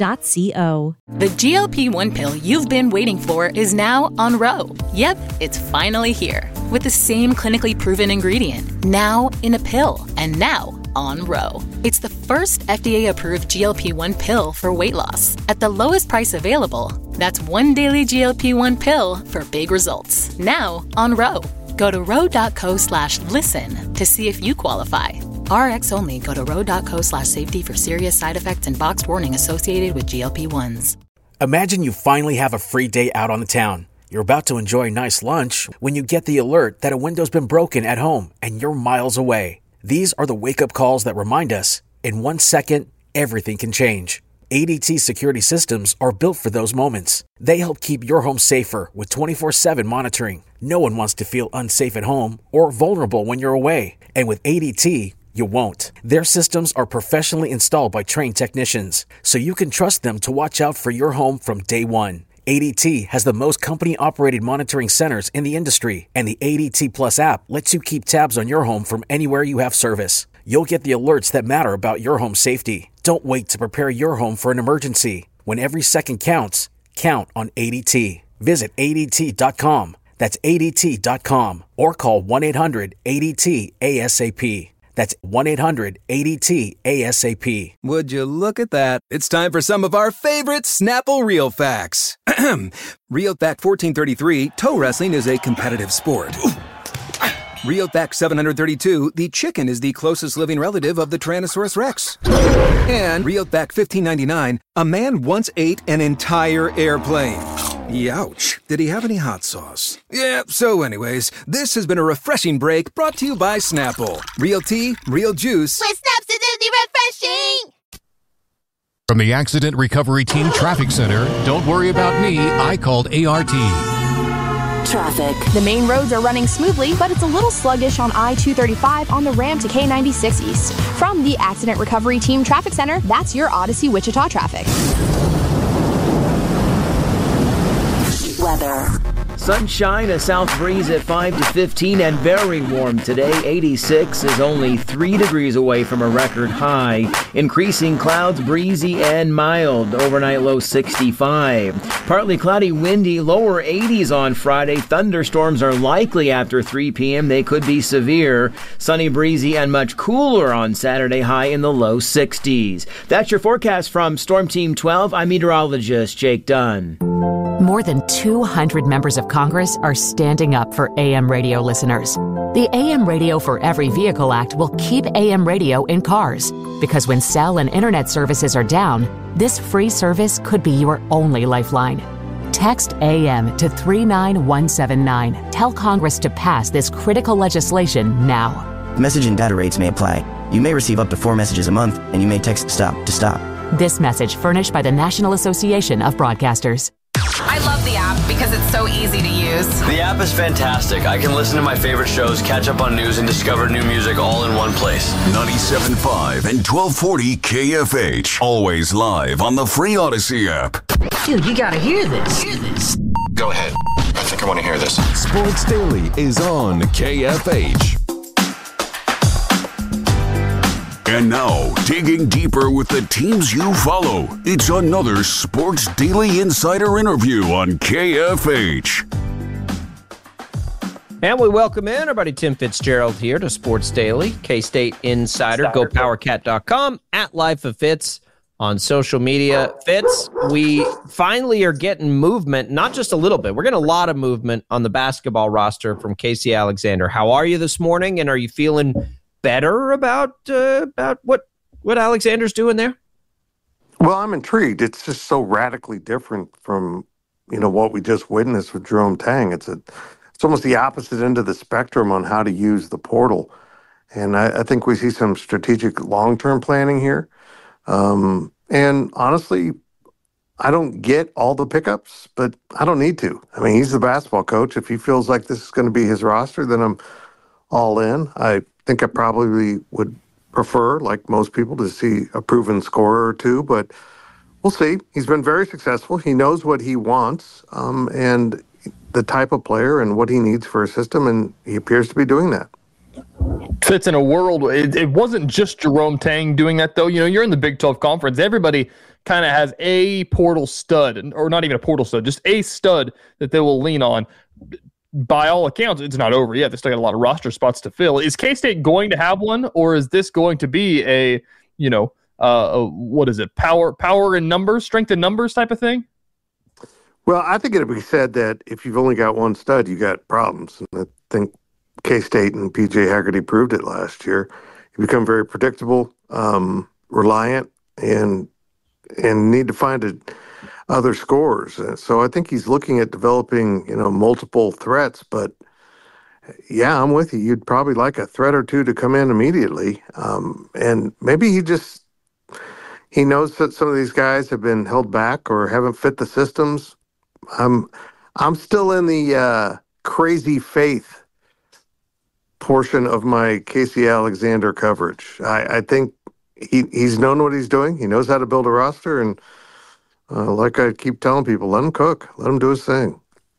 The GLP-1 pill you've been waiting for is now on Ro. Yep, it's finally here. With the same clinically proven ingredient. Now in a pill. And now on Ro. It's the first FDA-approved GLP-1 pill for weight loss. At the lowest price available. That's one daily GLP-1 pill for big results. Now on Ro. Go to ro.co/listen to see if you qualify. RX only. Go to ro.co/safety for serious side effects and boxed warning associated with GLP-1s. Imagine you finally have a free day out on the town. You're about to enjoy a nice lunch when you get the alert that a window's been broken at home and you're miles away. These are the wake-up calls that remind us, in 1 second, everything can change. ADT security systems are built for those moments. They help keep your home safer with 24/7 monitoring. No one wants to feel unsafe at home or vulnerable when you're away. And with ADT, you won't. Their systems are professionally installed by trained technicians, so you can trust them to watch out for your home from day one. ADT has the most company-operated monitoring centers in the industry, and the ADT Plus app lets you keep tabs on your home from anywhere you have service. You'll get the alerts that matter about your home safety. Don't wait to prepare your home for an emergency. When every second counts, count on ADT. Visit ADT.com. That's ADT.com. Or call 1-800-ADT-ASAP. That's 1-800-ADT-ASAP. Would you look at that? It's time for some of our favorite Snapple Real Facts. Real Fact 1433, toe wrestling is a competitive sport. Real Fact 732, the chicken is the closest living relative of the Tyrannosaurus Rex. And Real Fact 1599, a man once ate an entire airplane. Ouch. Did he have any hot sauce? Yeah, so anyways, this has been a refreshing break brought to you by Snapple. Real tea, real juice. With Snaps, it's refreshing! From the Accident Recovery Team Traffic Center, don't worry about me, I called ART. Traffic. The main roads are running smoothly, but it's a little sluggish on I-235 on the ramp to K96 East. From the Accident Recovery Team Traffic Center, that's your Odyssey Wichita traffic. Weather. Sunshine, a south breeze at 5 to 15, and very warm today. 86 is only 3 degrees away from a record high. Increasing clouds, breezy and mild. Overnight low 65. Partly cloudy, windy, lower 80s on Friday. Thunderstorms are likely after 3 p.m. They could be severe. Sunny, breezy, and much cooler on Saturday, high in the low 60s. That's your forecast from Storm Team 12. I'm meteorologist Jake Dunn. More than 200 members of Congress are standing up for AM radio listeners. The AM Radio for Every Vehicle Act will keep AM radio in cars, because when cell and internet services are down, this free service could be your only lifeline. Text AM to 39179. Tell Congress to pass this critical legislation now. Message and data rates may apply. You may receive up to 4 messages a month, and you may text STOP to stop. This message furnished by the National Association of Broadcasters. I love the app because it's so easy to use. The app is fantastic. I can listen to my favorite shows, catch up on news, and discover new music all in one place. 97.5 and 1240 KFH. Always live on the free Odyssey app. Dude, you gotta hear this. Go ahead. I think I want to hear this. Sports Daily is on KFH. And now, digging deeper with the teams you follow, it's another Sports Daily Insider interview on KFH. And we welcome in our buddy Tim Fitzgerald here to Sports Daily, K-State Insider. GoPowerCat.com, at Life of Fitz on social media. Fitz, we finally are getting movement, not just a little bit. We're getting a lot of movement on the basketball roster from Casey Alexander. How are you this morning, and are you feeling better about what Alexander's doing there? Well, I'm intrigued. It's just so radically different from what we just witnessed with Jerome Tang. It's almost the opposite end of the spectrum on how to use the portal, and I think we see some strategic long-term planning here. And honestly, I don't get all the pickups, but I don't need to. I mean, he's the basketball coach. If he feels like this is going to be his roster, then I'm all in. I think I probably would prefer, like most people, to see a proven scorer or two, but we'll see. He's been very successful. He knows what he wants and the type of player and what he needs for a system, and he appears to be doing that. Fits in a world. It wasn't just Jerome Tang doing that, though. You're in the Big 12 Conference. Everybody kind of has a portal stud, or not even a portal stud, just a stud that they will lean on. By all accounts, it's not over yet. They still got a lot of roster spots to fill. Is K-State going to have one, or is this going to be a what is it? Power in numbers, strength in numbers type of thing? Well, I think it'd be said that if you've only got one stud, you got problems. And I think K-State and P.J. Haggerty proved it last year. You become very predictable, reliant, and need to find other scorers. So I think he's looking at developing, multiple threats. But yeah, I'm with you. You'd probably like a threat or two to come in immediately. And maybe he knows that some of these guys have been held back or haven't fit the systems. I'm still in the crazy faith portion of my Casey Alexander coverage. I think he's known what he's doing. He knows how to build a roster, and like I keep telling people, let him cook. Let him do his thing.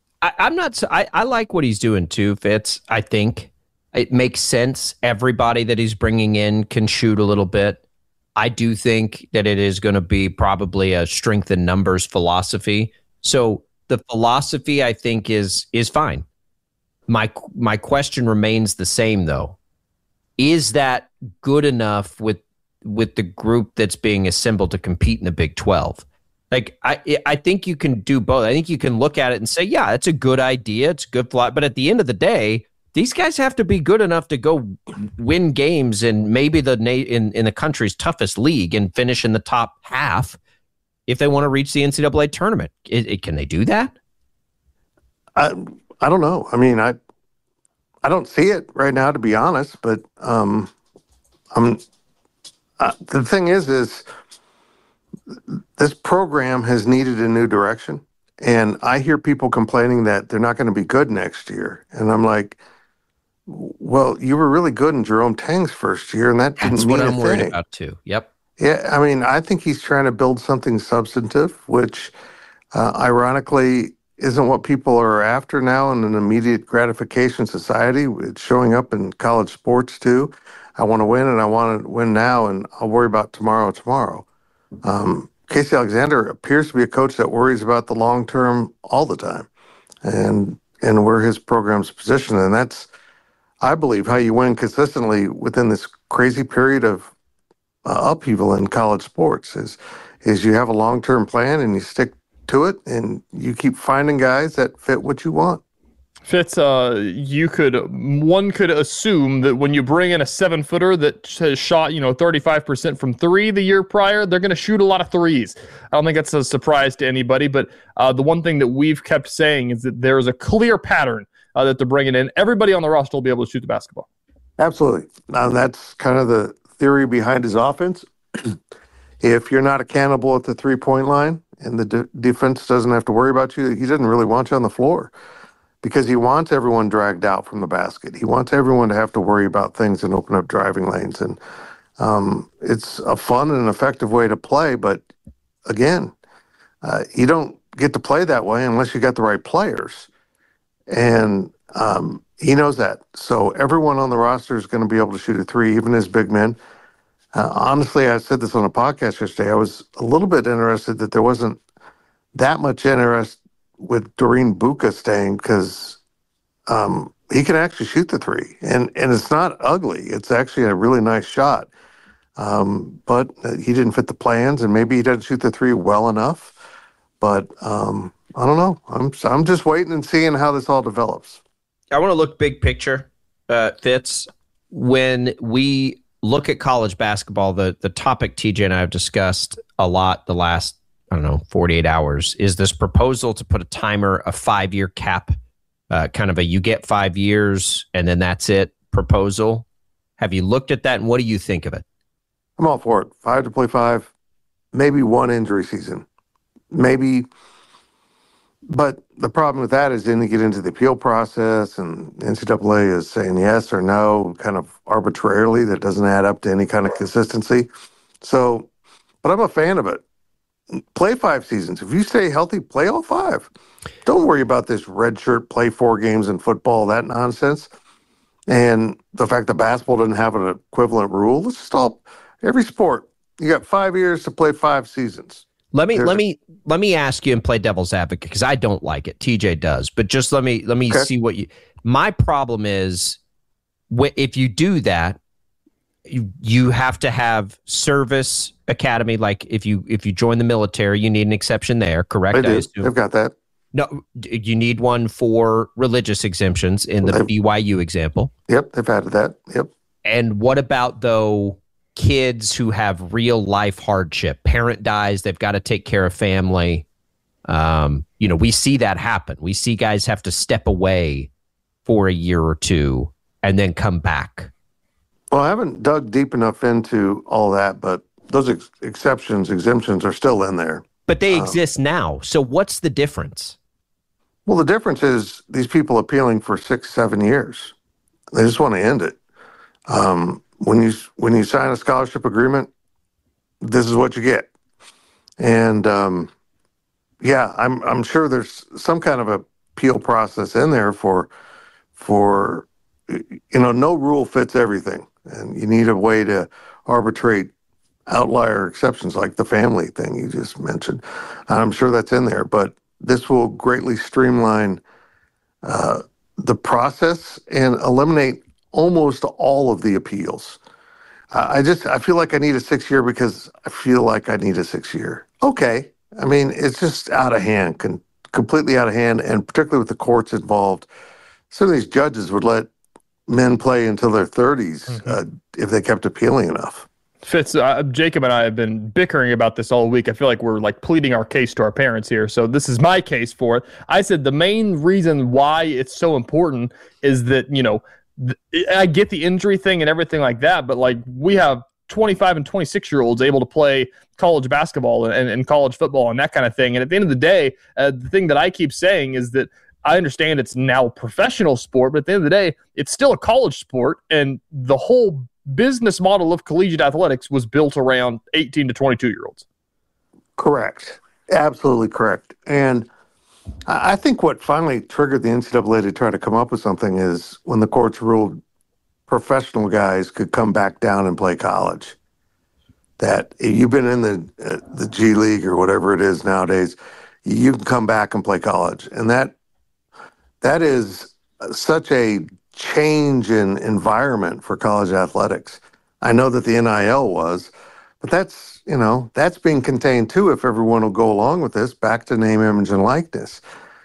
I like what he's doing too, Fitz. I think it makes sense. Everybody that he's bringing in can shoot a little bit. I do think that it is going to be probably a strength in numbers philosophy. So the philosophy, I think, is fine. My question remains the same, though. Is that good enough with the group that's being assembled to compete in the Big 12? Like, I think you can do both. I think you can look at it and say, yeah, it's a good idea. It's a good fly. But at the end of the day, these guys have to be good enough to go win games in maybe in the country's toughest league and finish in the top half if they want to reach the NCAA tournament. Can they do that? I don't know. I mean, I don't see it right now, to be honest. But the thing is this program has needed a new direction, and I hear people complaining that they're not going to be good next year, and I'm like, well, you were really good in Jerome Tang's first year, and that didn't mean a thing. That's what I'm worried about too. Yep. Yeah, I mean, I think he's trying to build something substantive, which ironically isn't what people are after now in an immediate gratification society. It's showing up in college sports too. I want to win, and I want to win now, and I'll worry about tomorrow. Casey Alexander appears to be a coach that worries about the long term all the time, and where his program's positioned, and that's, I believe, how you win consistently within this crazy period of upheaval in college sports. Is you have a long term plan and you stick to it, and you keep finding guys that fit what you want. Fitz, one could assume that when you bring in a 7-footer that has shot 35% from three the year prior, they're going to shoot a lot of threes. I don't think that's a surprise to anybody, but the one thing that we've kept saying is that there is a clear pattern that they're bringing in. Everybody on the roster will be able to shoot the basketball. Absolutely. Now, that's kind of the theory behind his offense. If you're not accountable at the three-point line and the defense doesn't have to worry about you, he doesn't really want you on the floor, because he wants everyone dragged out from the basket. He wants everyone to have to worry about things and open up driving lanes. And it's a fun and effective way to play. But again, you don't get to play that way unless you got the right players. And he knows that. So everyone on the roster is going to be able to shoot a three, even his big men. Honestly, I said this on a podcast yesterday. I was a little bit interested that there wasn't that much interest with Doreen Buka staying, because he can actually shoot the three, and it's not ugly. It's actually a really nice shot, but he didn't fit the plans, and maybe he doesn't shoot the three well enough. But I don't know. I'm just waiting and seeing how this all develops. I want to look big picture, Fitz. When we look at college basketball, the topic TJ and I have discussed a lot the last 48 hours is this proposal to put a timer, a 5-year cap, kind of a you get 5 years and then that's it proposal. Have you looked at that, and what do you think of it? I'm all for it. 5 to play 5, maybe one injury season, maybe. But the problem with that is then you get into the appeal process, and NCAA is saying yes or no kind of arbitrarily. That doesn't add up to any kind of consistency. So, but I'm a fan of it. Play 5 seasons. If you stay healthy, play all 5. Don't worry about this red shirt, play 4 games in football, that nonsense. And the fact that basketball doesn't have an equivalent rule. Let's just every sport, you got 5 years to play 5 seasons. Let me ask you and play devil's advocate, because I don't like it. TJ does, but just let me okay. See what you. My problem is, if you do that, you have to have service academy. Like if you join the military, you need an exception there, correct? They do. They've got that. No, you need one for religious exemptions in the BYU example. Yep, they've added that. Yep. And what about, though, kids who have real life hardship? Parent dies, they've got to take care of family. We see that happen. We see guys have to step away for a year or two and then come back. Well, I haven't dug deep enough into all that, but those exemptions are still in there. But they exist now. So what's the difference? Well, the difference is these people appealing for 6-7 years. They just want to end it. When you sign a scholarship agreement, this is what you get. And I'm sure there's some kind of appeal process in there for no rule fits everything, and you need a way to arbitrate outlier exceptions like the family thing you just mentioned. I'm sure that's in there, but this will greatly streamline the process and eliminate almost all of the appeals. I feel like I need a 6-year because I feel like I need a 6-year. Okay. I mean, it's just out of hand, completely out of hand, and particularly with the courts involved. Some of these judges would let men play until their 30s if they kept appealing enough. Fitz, Jacob and I have been bickering about this all week. I feel like we're like pleading our case to our parents here. So this is my case for it. I said the main reason why it's so important is that, I get the injury thing and everything like that, but like we have 25 and 26-year-olds able to play college basketball and college football and that kind of thing. And at the end of the day, the thing that I keep saying is that I understand it's now a professional sport, but at the end of the day, it's still a college sport, and the whole business model of collegiate athletics was built around 18 to 22-year-olds. Correct. Absolutely correct. And I think what finally triggered the NCAA to try to come up with something is when the courts ruled professional guys could come back down and play college. That if you've been in the G League or whatever it is nowadays, you can come back and play college. And that is such a change in environment for college athletics. I know that the NIL was, but that's being contained too if everyone will go along with this, back to name, image, and likeness.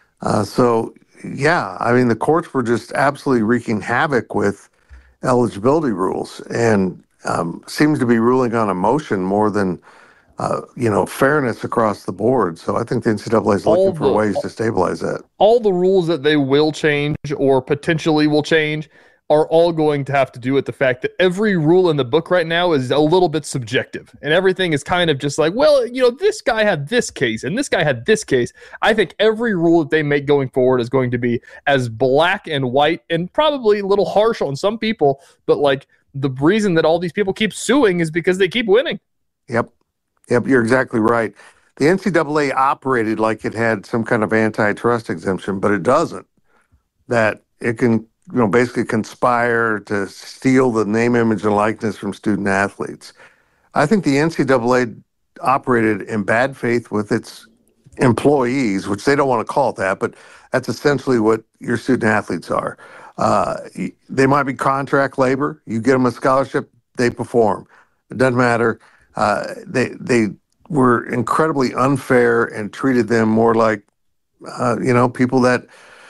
The courts were just absolutely wreaking havoc with eligibility rules and seems to be ruling on emotion more than fairness across the board. So I think the NCAA is looking for ways to stabilize that. All the rules that they will change or potentially will change are all going to have to do with the fact that every rule in the book right now is a little bit subjective. And everything is kind of just like, well, this guy had this case and this guy had this case. I think every rule that they make going forward is going to be as black and white and probably a little harsh on some people. But like the reason that all these people keep suing is because they keep winning. Yep, you're exactly right. The NCAA operated like it had some kind of antitrust exemption, but it doesn't. That it can basically conspire to steal the name, image, and likeness from student athletes. I think the NCAA operated in bad faith with its employees, which they don't want to call it that, but that's essentially what your student athletes are. They might be contract labor. You get them a scholarship, they perform. It doesn't matter. They were incredibly unfair and treated them more like, people that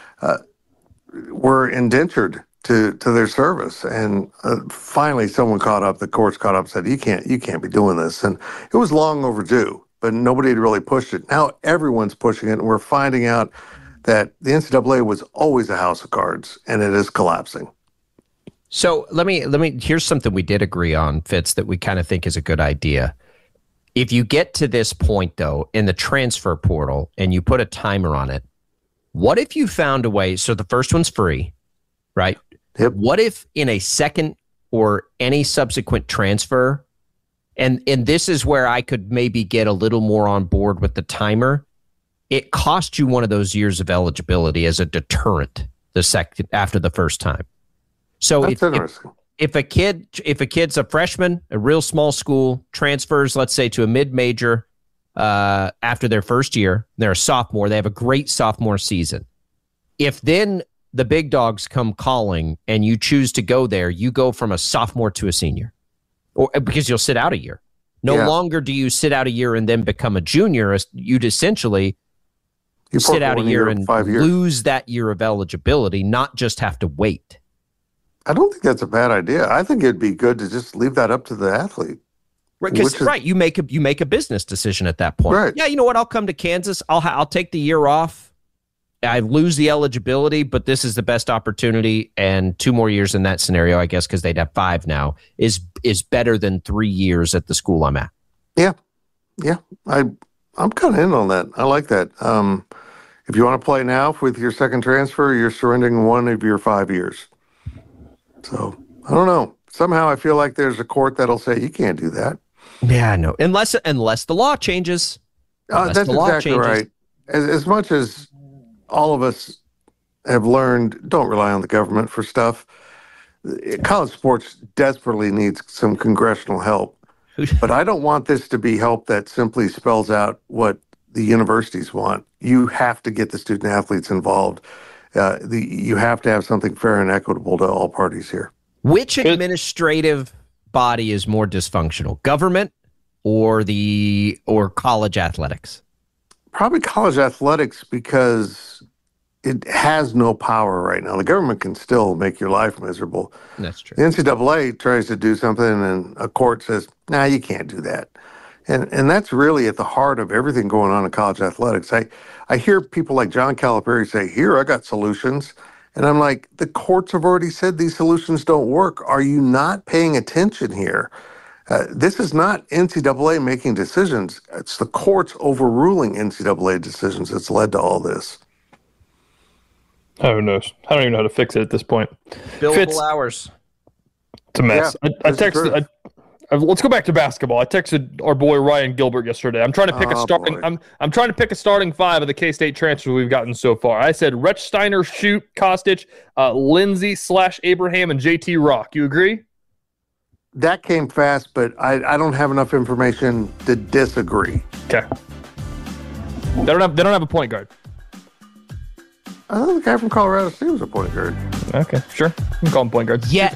were indentured to their service. And finally, someone caught up. The courts caught up, and said, "You can't be doing this." And it was long overdue, but nobody had really pushed it. Now everyone's pushing it, and we're finding out that the NCAA was always a house of cards, and it is collapsing. So let me. Here's something we did agree on, Fitz, that we kind of think is a good idea. If you get to this point, though, in the transfer portal, and you put a timer on it, what if you found a way? So the first one's free, right? Yep. What if in a second or any subsequent transfer, and this is where I could maybe get a little more on board with the timer, it cost you one of those years of eligibility as a deterrent after the first time. So if a kid's a freshman, a real small school, transfers, let's say, to a mid-major after their first year, they're a sophomore, they have a great sophomore season. If then the big dogs come calling and you choose to go there, you go from a sophomore to a senior, or because you'll sit out a year. No longer do you sit out a year and then become a junior. You'd essentially sit out a year and lose that year of eligibility, not just have to wait. I don't think that's a bad idea. I think it'd be good to just leave that up to the athlete. Right, because you make a business decision at that point. Right. Yeah, you know what? I'll come to Kansas. I'll take the year off. I lose the eligibility, but this is the best opportunity. And 2 more years in that scenario, I guess, because they'd have 5 now, is better than 3 years at the school I'm at. Yeah. I'm kind of in on that. I like that. If you want to play now with your second transfer, you're surrendering 1 of your 5 years. So I don't know. Somehow I feel like there's a court that'll say you can't do that. Yeah, I know. Unless the law changes. That's exactly right. As much as all of us have learned, don't rely on the government for stuff. College sports desperately needs some congressional help. But I don't want this to be help that simply spells out what the universities want. You have to get the student athletes involved. You have to have something fair and equitable to all parties here. Which administrative body is more dysfunctional, government or college athletics? Probably college athletics, because it has no power right now. The government can still make your life miserable. That's true. The NCAA tries to do something and a court says, Nah, you can't do that. And that's really at the heart of everything going on in college athletics. I hear people like John Calipari say, here, I got solutions. And I'm like, the courts have already said these solutions don't work. Are you not paying attention here? This is not NCAA making decisions. It's the courts overruling NCAA decisions that's led to all this. Oh, who knows? I don't even know how to fix it at this point. Billable hours. It's a mess. Yeah, I texted. Let's go back to basketball. I texted our boy Ryan Gilbert yesterday. I'm trying to pick a starting. I'm trying to pick a starting five of the K-State transfers we've gotten so far. I said Rech Steiner, Shoot, Kostic, Lindsey / Abraham, and JT Rock. You agree? That came fast, but I don't have enough information to disagree. Okay. They don't have a point guard. I thought the guy from Colorado State was a point guard. Okay, sure. You can call him point guard. Yet.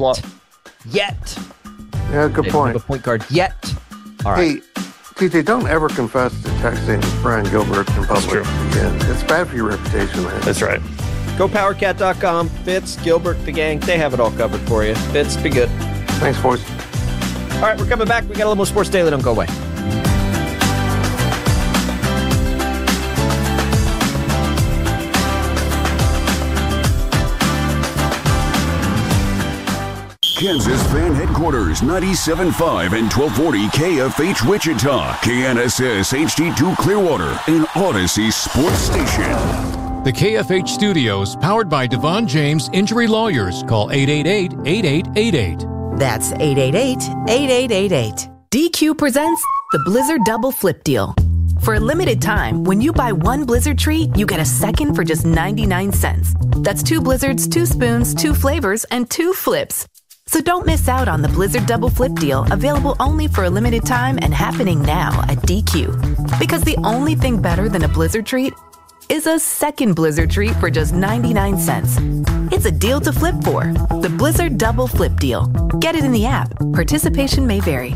Yeah, good point. Have a point guard yet. All right. Hey, TJ, don't ever confess to texting Ryan Gilbert in public again. It's bad for your reputation, man. That's right. GoPowerCat.com. Fitz, Gilbert, the gang. They have it all covered for you. Fitz, be good. Thanks, boys. All right, we're coming back. We got a little more Sports Daily. Don't go away. Kansas Fan Headquarters, 97.5 and 1240 KFH Wichita, KNSS HD2 Clearwater, and Odyssey Sports Station. The KFH Studios, powered by Devon James Injury Lawyers. Call 888-8888. That's 888-8888. DQ presents the Blizzard Double Flip Deal. For a limited time, when you buy one Blizzard treat, you get a second for just 99 cents. That's 2 Blizzards, 2 spoons, 2 flavors, and 2 flips. So don't miss out on the Blizzard Double Flip Deal, available only for a limited time and happening now at DQ. Because the only thing better than a Blizzard treat is a second Blizzard treat for just 99 cents. It's a deal to flip for. The Blizzard Double Flip Deal. Get it in the app. Participation may vary.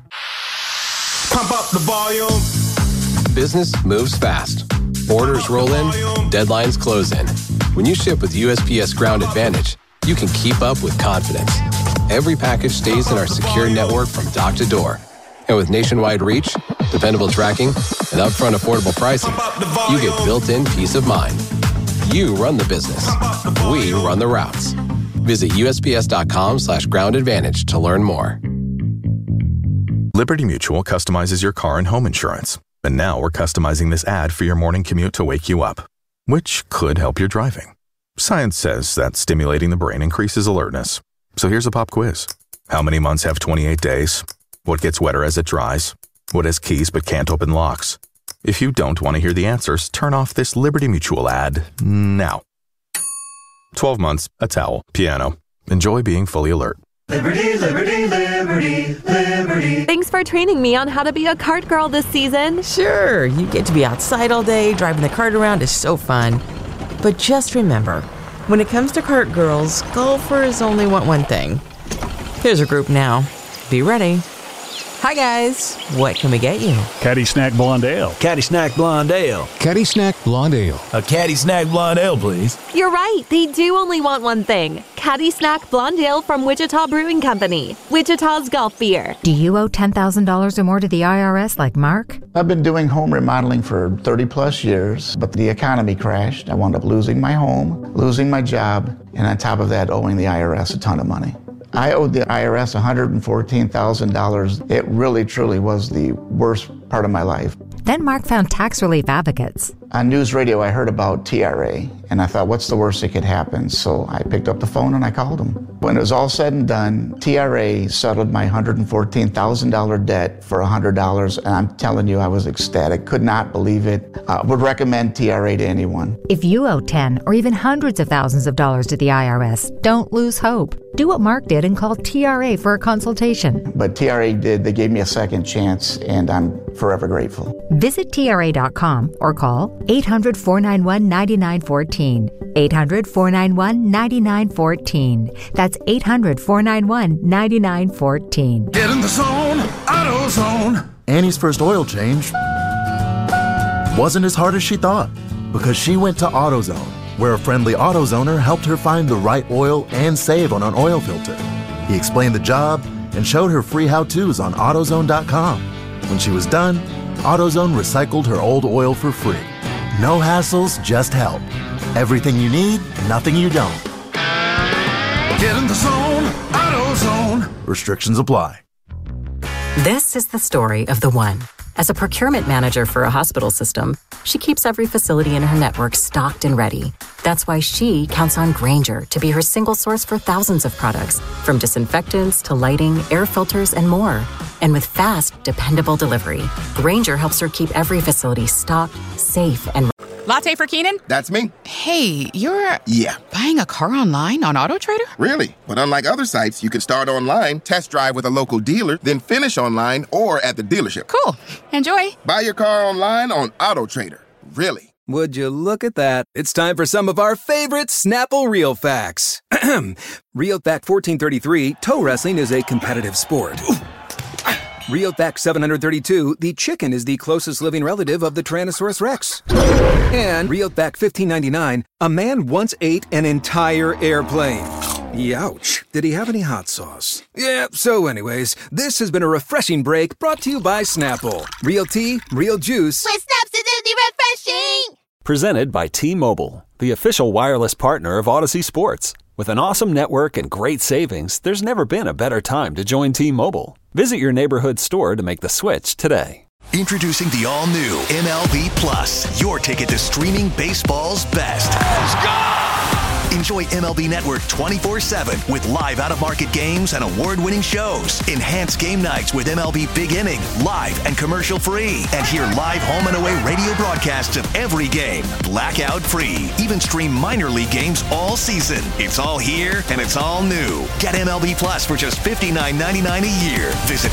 Pump up the volume. Business moves fast. Orders roll in, deadlines close in. When you ship with USPS Ground Advantage, you can keep up with confidence. Every package stays in our secure network from dock to door. And with nationwide reach, dependable tracking, and upfront affordable pricing, you get built-in peace of mind. You run the business. We run the routes. Visit USPS.com/Ground Advantage to learn more. Liberty Mutual customizes your car and home insurance. And now we're customizing this ad for your morning commute to wake you up, which could help your driving. Science says that stimulating the brain increases alertness. So here's a pop quiz. How many months have 28 days? What gets wetter as it dries? What has keys but can't open locks? If you don't want to hear the answers, turn off this Liberty Mutual ad now. 12 months, a towel, piano. Enjoy being fully alert. Liberty, liberty, liberty, liberty. Thanks for training me on how to be a cart girl this season. Sure, you get to be outside all day, driving the cart around is so fun. But just remember, when it comes to cart girls, golfers only want one thing. Here's a group now. Be ready. Hi, guys. What can we get you? Caddy Snack Blonde Ale. Caddy Snack Blonde Ale. Caddy Snack Blonde Ale. A Caddy Snack Blonde Ale, please. You're right. They do only want one thing. Caddy Snack Blonde Ale from Wichita Brewing Company. Wichita's golf beer. Do you owe $10,000 or more to the IRS like Mark? I've been doing home remodeling for 30 plus years, but the economy crashed. I wound up losing my home, losing my job, and on top of that, owing the IRS a ton of money. I owed the IRS $114,000. It really, truly was the worst part of my life. Then Mark found Tax Relief Advocates. On news radio, I heard about TRA, and I thought, what's the worst that could happen? So I picked up the phone and I called them. When it was all said and done, TRA settled my $114,000 debt for $100, and I'm telling you, I was ecstatic. Could not believe it. Would recommend TRA to anyone. If you owe 10 or even hundreds of thousands of dollars to the IRS, don't lose hope. Do what Mark did and call TRA for a consultation. But TRA did. They gave me a second chance, and I'm forever grateful. Visit TRA.com or call 800-491-9914. 800-491-9914. That's 800-491-9914. Get in the zone, AutoZone. Annie's first oil change wasn't as hard as she thought because she went to AutoZone, where a friendly AutoZoner helped her find the right oil and save on an oil filter. He explained the job, and showed her free how-tos on AutoZone.com. When she was done, AutoZone recycled her old oil for free. No hassles, just help. Everything you need, nothing you don't. Get in the zone, AutoZone. Restrictions apply. This is the story of the one. As a procurement manager for a hospital system, she keeps every facility in her network stocked and ready. That's why she counts on Grainger to be her single source for thousands of products, from disinfectants to lighting, air filters, and more. And with fast, dependable delivery, Grainger helps her keep every facility stocked, safe, and Latte for Keenan? That's me. Hey, you're... Yeah. Buying a car online on AutoTrader? Really? But unlike other sites, you can start online, test drive with a local dealer, then finish online or at the dealership. Cool. Enjoy. Buy your car online on AutoTrader. Really. Would you look at that? It's time for some of our favorite Snapple Real Facts. Real Fact 1433, toe wrestling is a competitive sport. Real Fact 732, the chicken is the closest living relative of the Tyrannosaurus Rex. And Real Fact 1599, a man once ate an entire airplane. Youch. Did he have any hot sauce? Yeah, so anyways, this has been a refreshing break brought to you by Snapple. Real tea, real juice. With Snapsidity refreshing! Presented by T-Mobile, the official wireless partner of Odyssey Sports. With an awesome network and great savings, there's never been a better time to join T-Mobile. Visit your neighborhood store to make the switch today. Introducing the all-new MLB Plus, your ticket to streaming baseball's best. Let's go! Enjoy MLB Network 24/7 with live out-of-market games and award-winning shows. Enhance game nights with MLB Big Inning, live and commercial-free. And hear live home and away radio broadcasts of every game, blackout-free. Even stream minor league games all season. It's all here and it's all new. Get MLB Plus for just $59.99 a year. Visit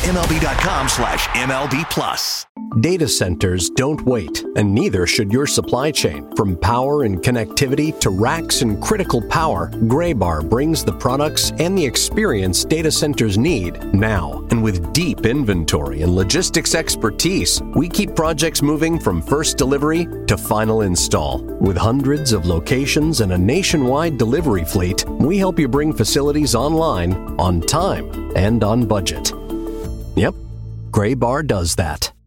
MLB.com/MLB Plus. Data centers don't wait, and neither should your supply chain. From power and connectivity to racks and critical power, Graybar brings the products and the experience data centers need now. And with deep inventory and logistics expertise, we keep projects moving from first delivery to final install. With hundreds of locations and a nationwide delivery fleet, we help you bring facilities online, on time, and on budget. Yep, Graybar does that.